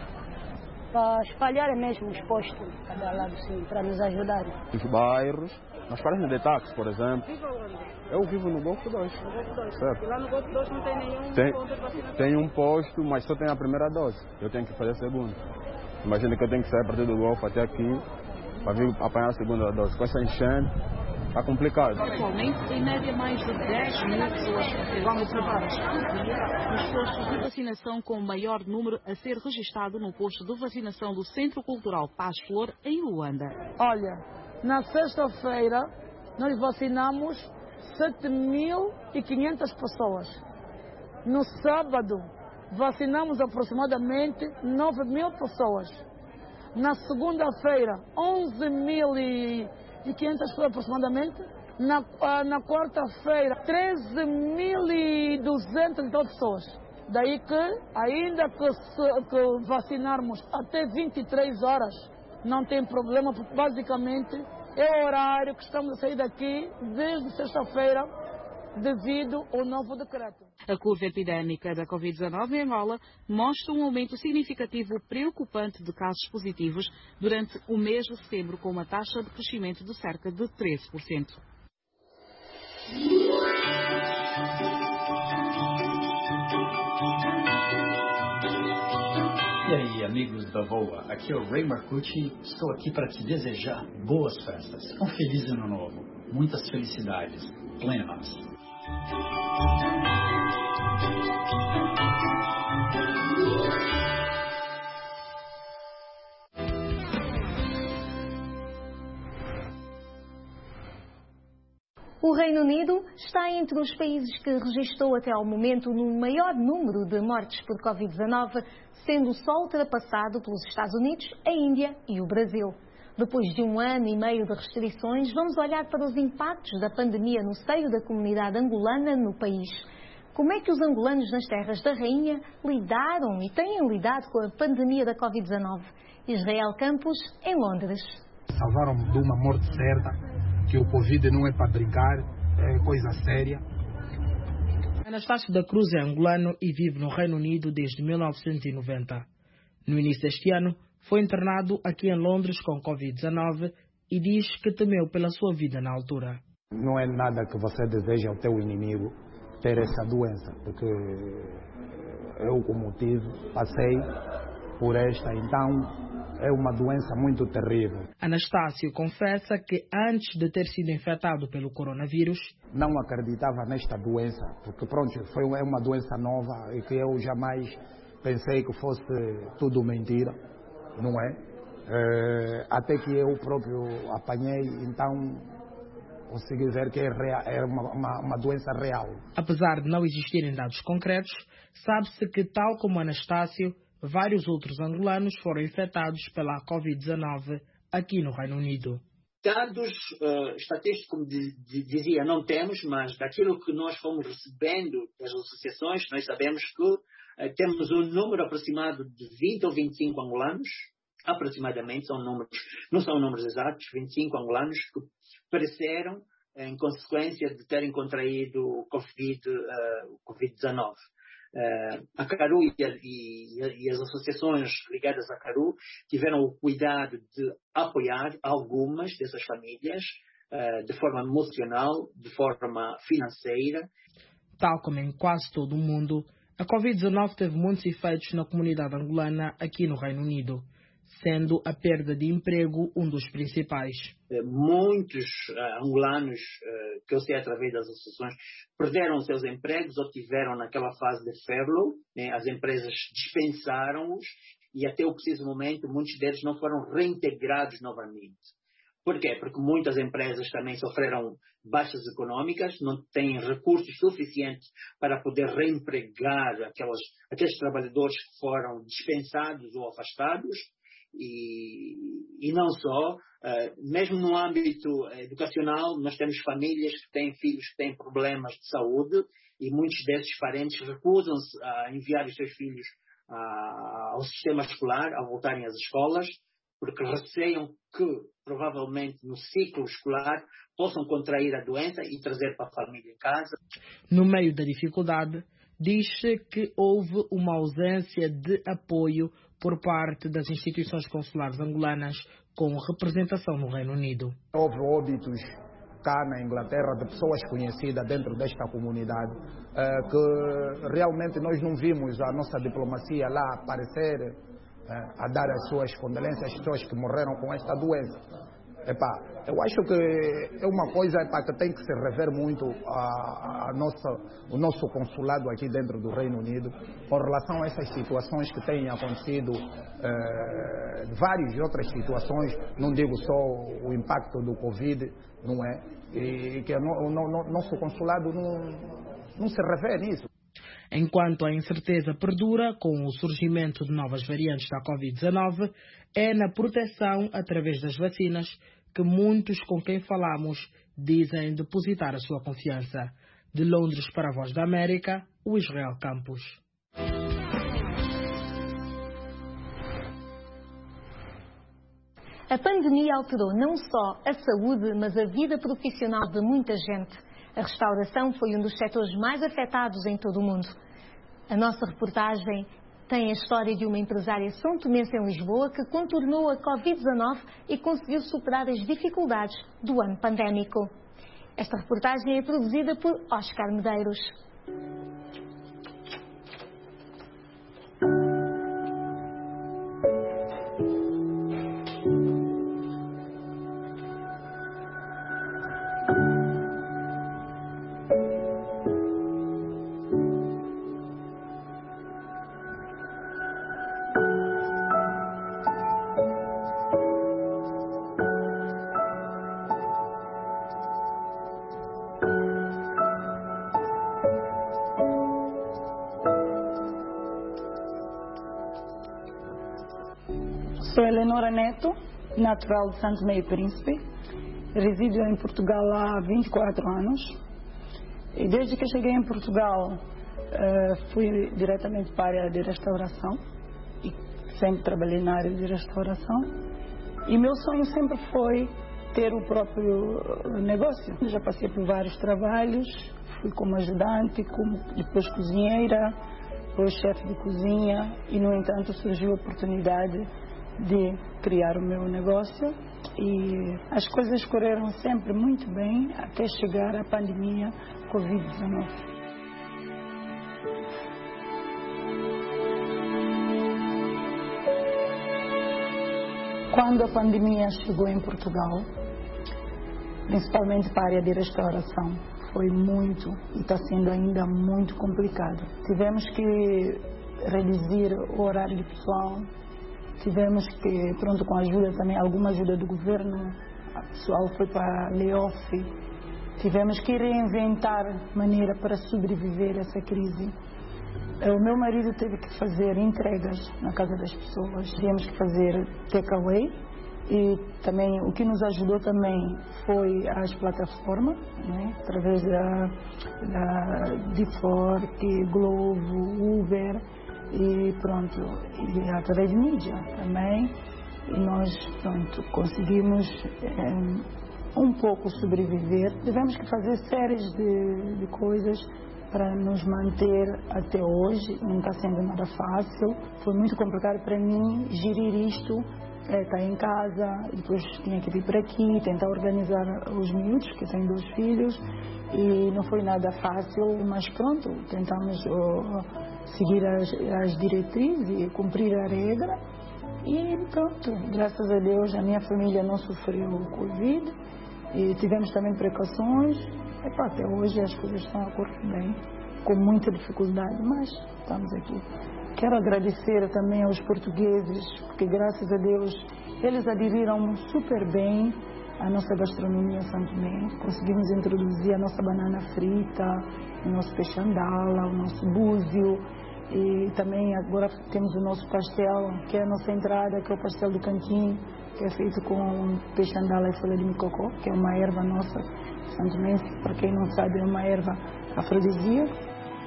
para espalhar mesmo os postos cada lado, sim, para nos ajudarem. Os bairros, nas paradas de táxi, por exemplo. Eu vivo no Golfo dois. No Golfo dois. Certo. E lá no Golfo dois não tem nenhum tem, ponto de vacinação? Tem um posto, mas só tem a primeira dose. Eu tenho que fazer a segunda. Imagina que eu tenho que sair a partir do Golfo até aqui para vir apanhar a segunda dose. Com essa enchente, está complicado. Atualmente, em média, mais de dez mil pessoas vão vacinadas por dia nos postos de vacinação, com o maior número a ser registrado no posto de vacinação do Centro Cultural Paz Flor, em Luanda. Olha, na sexta-feira nós vacinamos sete mil e quinhentas pessoas. No sábado, vacinamos aproximadamente nove mil pessoas. Na segunda-feira, onze mil e quinhentas pessoas aproximadamente. Na, na quarta-feira, treze mil e duzentas pessoas. Daí que, ainda que, se, que vacinarmos até vinte e três horas, não tem problema, porque basicamente é o horário que estamos a sair daqui desde sexta-feira, devido ao novo decreto. A curva epidémica da covid dezanove em Angola mostra um aumento significativo preocupante de casos positivos durante o mês de setembro, com uma taxa de crescimento de cerca de treze por cento. E aí, amigos da Voa, aqui é o Ray Marcucci, estou aqui para te desejar boas festas, um feliz ano novo, muitas felicidades, plenas. O Reino Unido está entre os países que registrou até ao momento o maior número de mortes por covid dezanove, sendo só ultrapassado pelos Estados Unidos, a Índia e o Brasil. Depois de um ano e meio de restrições, vamos olhar para os impactos da pandemia no seio da comunidade angolana no país. Como é que os angolanos nas terras da Rainha lidaram e têm lidado com a pandemia da covid dezanove? Israel Campos, em Londres. Salvaram-me de uma morte certa, que o Covid não é para brincar, é coisa séria. Anastácio da Cruz é angolano e vive no Reino Unido desde mil novecentos e noventa. No início deste ano, foi internado aqui em Londres com covid dezanove e diz que temeu pela sua vida na altura. Não é nada que você deseja ao teu inimigo ter essa doença, porque eu, como tive, passei por esta, então é uma doença muito terrível. Anastácio confessa que antes de ter sido infectado pelo coronavírus, não acreditava nesta doença, porque pronto, foi uma doença nova e que eu jamais pensei que fosse tudo mentira, não é? é até que eu próprio apanhei, então consegui ver que é, real, é uma, uma, uma doença real. Apesar de não existirem dados concretos, sabe-se que, tal como Anastácio, vários outros angolanos foram infectados pela covid dezanove aqui no Reino Unido. Dados uh, estatísticos, como dizia, não temos, mas daquilo que nós fomos recebendo das associações, nós sabemos que uh, temos um número aproximado de vinte ou vinte e cinco angolanos, aproximadamente, são números, não são números exatos, vinte e cinco angolanos que pereceram em consequência de terem contraído o covid dezanove. Uh, a Caru e, e, e as associações ligadas à Caru tiveram o cuidado de apoiar algumas dessas famílias uh, de forma emocional, de forma financeira. Tal como em quase todo o mundo, a covid dezanove teve muitos efeitos na comunidade angolana aqui no Reino Unido, sendo a perda de emprego um dos principais. Muitos uh, angolanos, uh, que eu sei através das associações, perderam seus empregos ou tiveram naquela fase de furlough, né? As empresas dispensaram-os e até o preciso momento muitos deles não foram reintegrados novamente. Por quê? Porque muitas empresas também sofreram baixas econômicas, não têm recursos suficientes para poder reempregar aquelas, aqueles trabalhadores que foram dispensados ou afastados. E, e não só, uh, mesmo no âmbito educacional, nós temos famílias que têm filhos que têm problemas de saúde e muitos desses parentes recusam-se a enviar os seus filhos uh, ao sistema escolar, a voltarem às escolas, porque receiam que, provavelmente, no ciclo escolar, possam contrair a doença e trazer para a família em casa. No meio da dificuldade, diz-se que houve uma ausência de apoio por parte das instituições consulares angolanas com representação no Reino Unido. Houve óbitos cá na Inglaterra de pessoas conhecidas dentro desta comunidade, que realmente nós não vimos a nossa diplomacia lá aparecer a dar as suas condolências às pessoas que morreram com esta doença. Epá, eu acho que é uma coisa epá, que tem que se rever muito a, a nossa, o nosso consulado aqui dentro do Reino Unido com relação a essas situações que têm acontecido, eh, várias outras situações, não digo só o impacto do Covid, não é? E que o no, no, nosso consulado não, não se revê nisso. Enquanto a incerteza perdura com o surgimento de novas variantes da covid dezanove, é na proteção através das vacinas que muitos com quem falamos dizem depositar a sua confiança. De Londres para a Voz da América, o Israel Campos. A pandemia alterou não só a saúde, mas a vida profissional de muita gente. A restauração foi um dos setores mais afetados em todo o mundo. A nossa reportagem tem a história de uma empresária são-tomense em Lisboa que contornou a covid dezanove e conseguiu superar as dificuldades do ano pandémico. Esta reportagem é produzida por Oscar Medeiros. Sou Eleonora Neto, natural de Santo Tomé e Príncipe. Resido em Portugal há vinte e quatro anos. E desde que cheguei em Portugal, uh, fui diretamente para a área de restauração. E sempre trabalhei na área de restauração. E meu sonho sempre foi ter o próprio negócio. Já passei por vários trabalhos. Fui como ajudante, como depois cozinheira, depois chefe de cozinha. E, no entanto, surgiu a oportunidade de criar o meu negócio. E as coisas correram sempre muito bem até chegar a pandemia covid dezenove. Quando a pandemia chegou em Portugal, principalmente para a área de restauração, foi muito e está sendo ainda muito complicado. Tivemos que reduzir o horário de pessoal, tivemos que, pronto, com a ajuda também, alguma ajuda do governo, o pessoal foi para layoff, tivemos que reinventar maneira para sobreviver a essa crise. O meu marido teve que fazer entregas na casa das pessoas, tivemos que fazer takeaway e também o que nos ajudou também foi as plataformas, né? Através da, da Defork, Glovo, Uber e pronto, e através de mídia também. E nós, pronto, conseguimos é, um pouco sobreviver. Tivemos que fazer séries de, de coisas para nos manter até hoje. Não está sendo nada fácil. Foi muito complicado para mim gerir isto, é, estar em casa, depois tinha que vir para aqui, tentar organizar os miúdos, que têm dois filhos, e não foi nada fácil, mas pronto, tentamos oh, seguir as, as diretrizes e cumprir a regra, e pronto, graças a Deus a minha família não sofreu o Covid, e tivemos também precauções. Epa, até hoje as coisas estão a correr bem, com muita dificuldade, mas estamos aqui. Quero agradecer também aos portugueses, porque graças a Deus eles aderiram super bem à nossa gastronomia Santo Tomé. Conseguimos introduzir a nossa banana frita, o nosso peixe andala, o nosso búzio, e também agora temos o nosso pastel, que é a nossa entrada, que é o pastel do cantinho, que é feito com peixe andala e folha de micocó, que é uma erva nossa santomense, para quem não sabe, é uma erva afrodisíaca.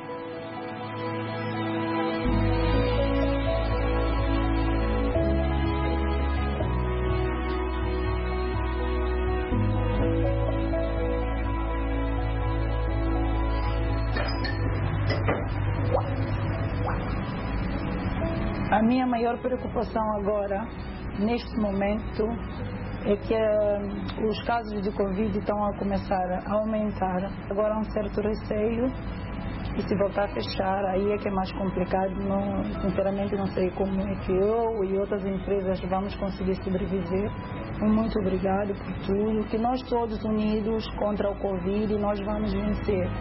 A minha maior preocupação agora, neste momento, é que uh, os casos de Covid estão a começar a aumentar. Agora há um certo receio, e se voltar a fechar, aí é que é mais complicado. Não, sinceramente não sei como é que eu e outras empresas vamos conseguir sobreviver. Muito obrigado por tudo, que nós todos unidos contra o Covid, nós vamos vencer.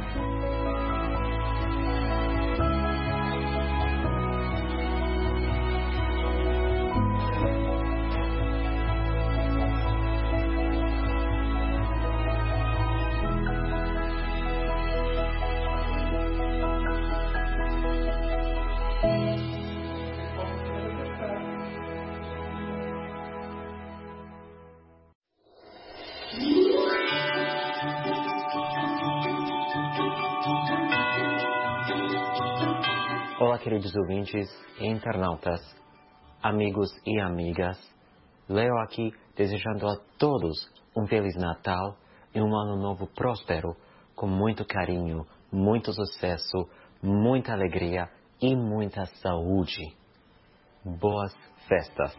Olá, queridos ouvintes e internautas, amigos e amigas. Leo aqui desejando a todos um Feliz Natal e um Ano Novo próspero, com muito carinho, muito sucesso, muita alegria e muita saúde. Boas festas!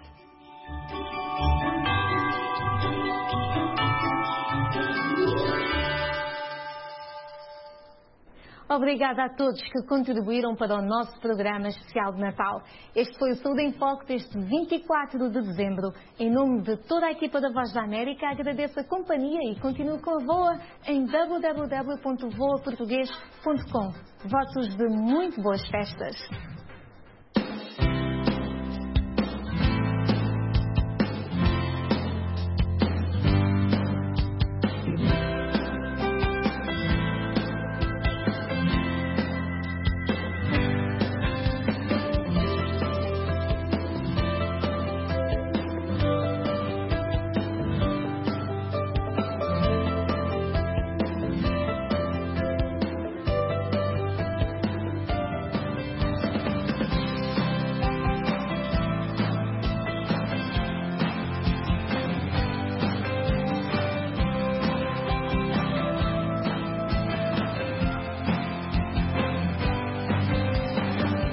Obrigada a todos que contribuíram para o nosso programa especial de Natal. Este foi o Saúde em Foco deste vinte e quatro de dezembro. Em nome de toda a equipa da Voz da América, agradeço a companhia e continuo com a VOA em w w w ponto voa português ponto com. Votos de muito boas festas.